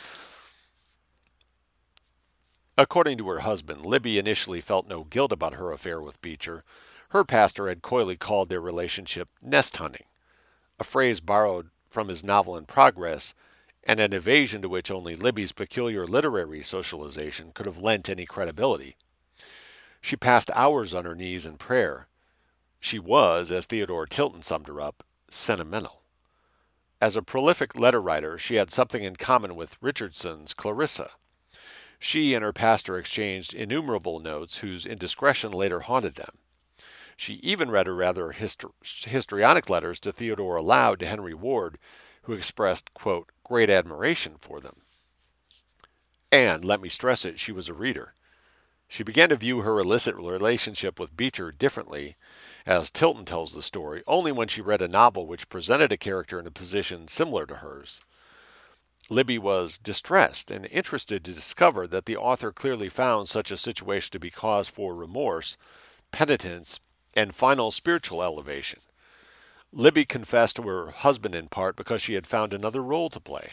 According to her husband, Libby initially felt no guilt about her affair with Beecher. Her pastor had coyly called their relationship nest hunting, a phrase borrowed from his novel In Progress, and an evasion to which only Libby's peculiar literary socialization could have lent any credibility. She passed hours on her knees in prayer. She was, as Theodore Tilton summed her up, sentimental. As a prolific letter writer, she had something in common with Richardson's Clarissa. She and her pastor exchanged innumerable notes whose indiscretion later haunted them. She even read her rather histor- histrionic letters to Theodore aloud to Henry Ward, who expressed, quote, great admiration for them. And, let me stress it, she was a reader. She began to view her illicit relationship with Beecher differently, as Tilton tells the story, only when she read a novel which presented a character in a position similar to hers. Libby was distressed and interested to discover that the author clearly found such a situation to be cause for remorse, penitence, and final spiritual elevation. Libby confessed to her husband in part because she had found another role to play.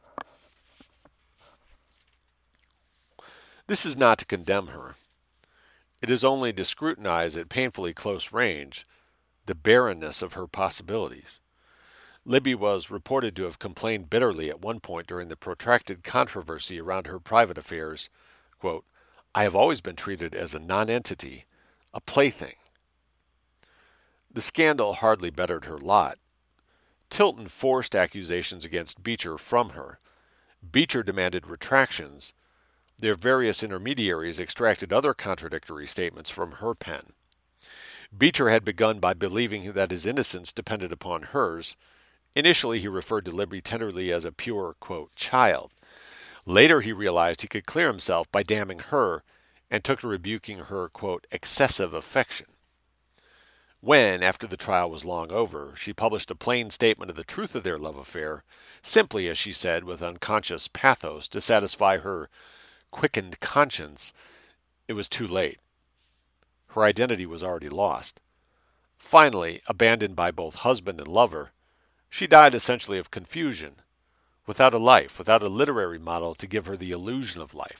This is not to condemn her. It is only to scrutinize at painfully close range the barrenness of her possibilities. Libby was reported to have complained bitterly at one point during the protracted controversy around her private affairs, quote, I have always been treated as a nonentity, a plaything. The scandal hardly bettered her lot. Tilton forced accusations against Beecher from her. Beecher demanded retractions. Their various intermediaries extracted other contradictory statements from her pen. Beecher had begun by believing that his innocence depended upon hers. Initially, he referred to Libby tenderly as a pure, quote, child. Later, he realized he could clear himself by damning her and took to rebuking her, quote, excessive affection. When, after the trial was long over, she published a plain statement of the truth of their love affair, simply, as she said, with unconscious pathos to satisfy her quickened conscience, it was too late. Her identity was already lost. Finally, abandoned by both husband and lover, she died essentially of confusion, without a life, without a literary model to give her the illusion of life.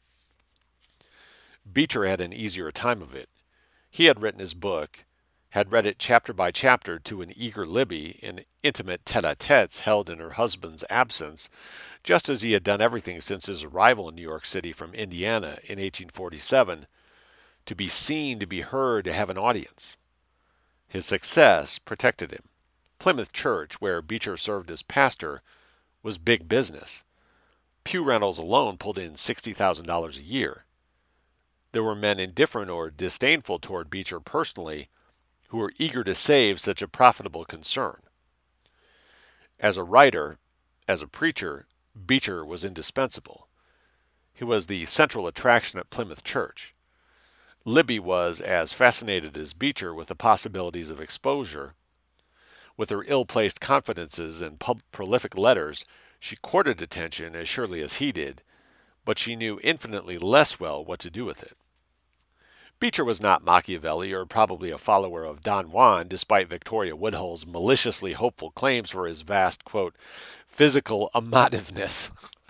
Beecher had an easier time of it. He had written his book, had read it chapter by chapter to an eager Libby in intimate tete-a-tetes held in her husband's absence, just as he had done everything since his arrival in New York City from Indiana in eighteen forty-seven, to be seen, to be heard, to have an audience. His success protected him. Plymouth Church, where Beecher served as pastor, was big business. Pew rentals alone pulled in sixty thousand dollars a year. There were men indifferent or disdainful toward Beecher personally who were eager to save such a profitable concern. As a writer, as a preacher, Beecher was indispensable. He was the central attraction at Plymouth Church. Libby was as fascinated as Beecher with the possibilities of exposure. With her ill-placed confidences and pub- prolific letters, she courted attention as surely as he did, but she knew infinitely less well what to do with it. Beecher was not Machiavelli or probably a follower of Don Juan, despite Victoria Woodhull's maliciously hopeful claims for his vast, quote, physical amativeness.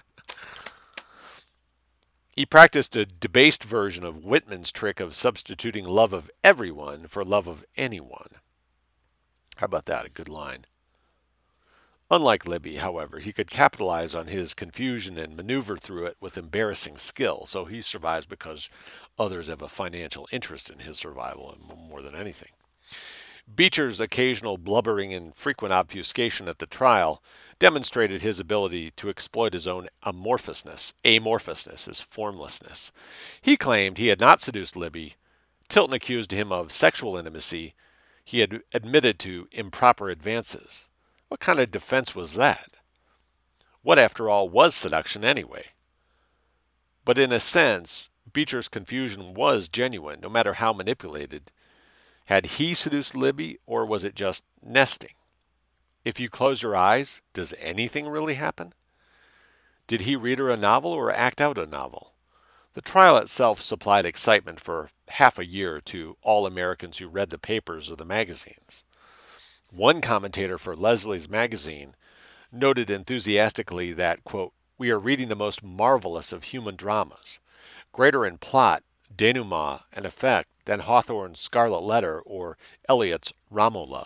He practiced a debased version of Whitman's trick of substituting love of everyone for love of anyone. How about that? A good line. Unlike Libby, however, he could capitalize on his confusion and maneuver through it with embarrassing skill, so he survives because others have a financial interest in his survival more than anything. Beecher's occasional blubbering and frequent obfuscation at the trial demonstrated his ability to exploit his own amorphousness, amorphousness, his formlessness. He claimed he had not seduced Libby. Tilton accused him of sexual intimacy. He had admitted to improper advances. What kind of defense was that? What, after all, was seduction anyway? But in a sense, Beecher's confusion was genuine, no matter how manipulated. Had he seduced Libby, or was it just nesting? If you close your eyes, does anything really happen? Did he read her a novel or act out a novel? The trial itself supplied excitement for half a year to all Americans who read the papers or the magazines. One commentator for Leslie's magazine noted enthusiastically that, quote, we are reading the most marvelous of human dramas, greater in plot, denouement, and effect than Hawthorne's Scarlet Letter or Eliot's Romola.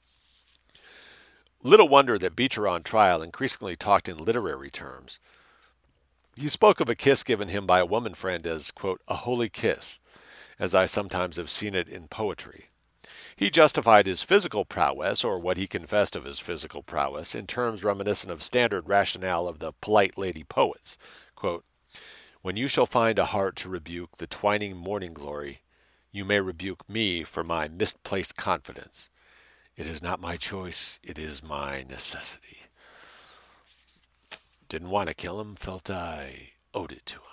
Little wonder that Beecher on trial increasingly talked in literary terms. He spoke of a kiss given him by a woman friend as, quote, a holy kiss, as I sometimes have seen it in poetry. He justified his physical prowess, or what he confessed of his physical prowess, in terms reminiscent of standard rationale of the polite lady poets. Quote, when you shall find a heart to rebuke the twining morning glory, you may rebuke me for my misplaced confidence. It is not my choice, it is my necessity. Didn't want to kill him, felt I owed it to him.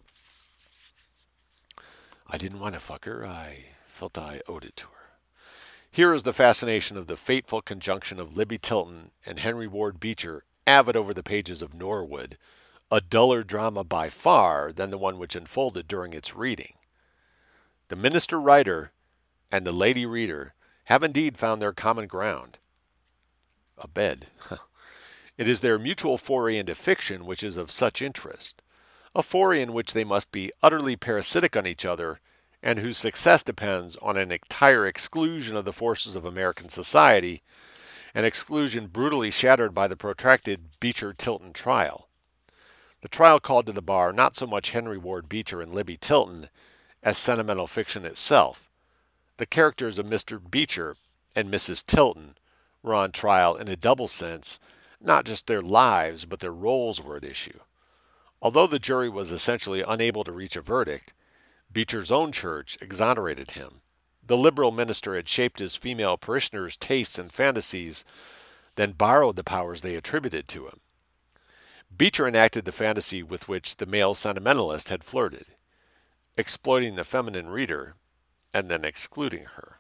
I didn't want to fuck her, I felt I owed it to her. Here is the fascination of the fateful conjunction of Libby Tilton and Henry Ward Beecher, avid over the pages of Norwood, a duller drama by far than the one which unfolded during its reading. The minister writer and the lady reader have indeed found their common ground. A bed. It is their mutual foray into fiction which is of such interest, a foray in which they must be utterly parasitic on each other and whose success depends on an entire exclusion of the forces of American society, an exclusion brutally shattered by the protracted Beecher-Tilton trial. The trial called to the bar not so much Henry Ward Beecher and Libby Tilton as sentimental fiction itself. The characters of Mister Beecher and Missus Tilton were on trial in a double sense. Not just their lives, but their roles were at issue. Although the jury was essentially unable to reach a verdict, Beecher's own church exonerated him. The liberal minister had shaped his female parishioners' tastes and fantasies, then borrowed the powers they attributed to him. Beecher enacted the fantasy with which the male sentimentalist had flirted, exploiting the feminine reader and then excluding her.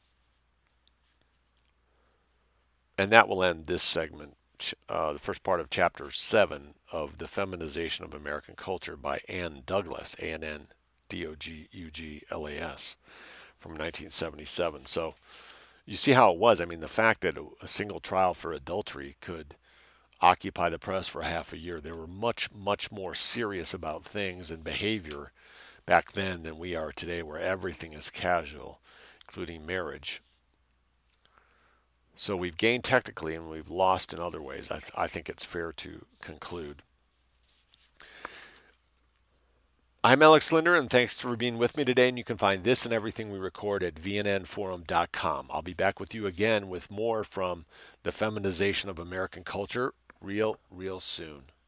And that will end this segment, uh, the first part of chapter seven of The Feminization of American Culture by Ann Douglas, A N N D O G U G L A S, from nineteen seventy-seven. So you see how it was. I mean, the fact that a single trial for adultery could occupy the press for half a year, they were much, much more serious about things and behavior back then than we are today, where everything is casual, including marriage. So we've gained technically and we've lost in other ways. I, th- I think it's fair to conclude. I'm Alex Linder, and thanks for being with me today. And you can find this and everything we record at v n n forum dot com. I'll be back with you again with more from the feminization of American culture real, real soon.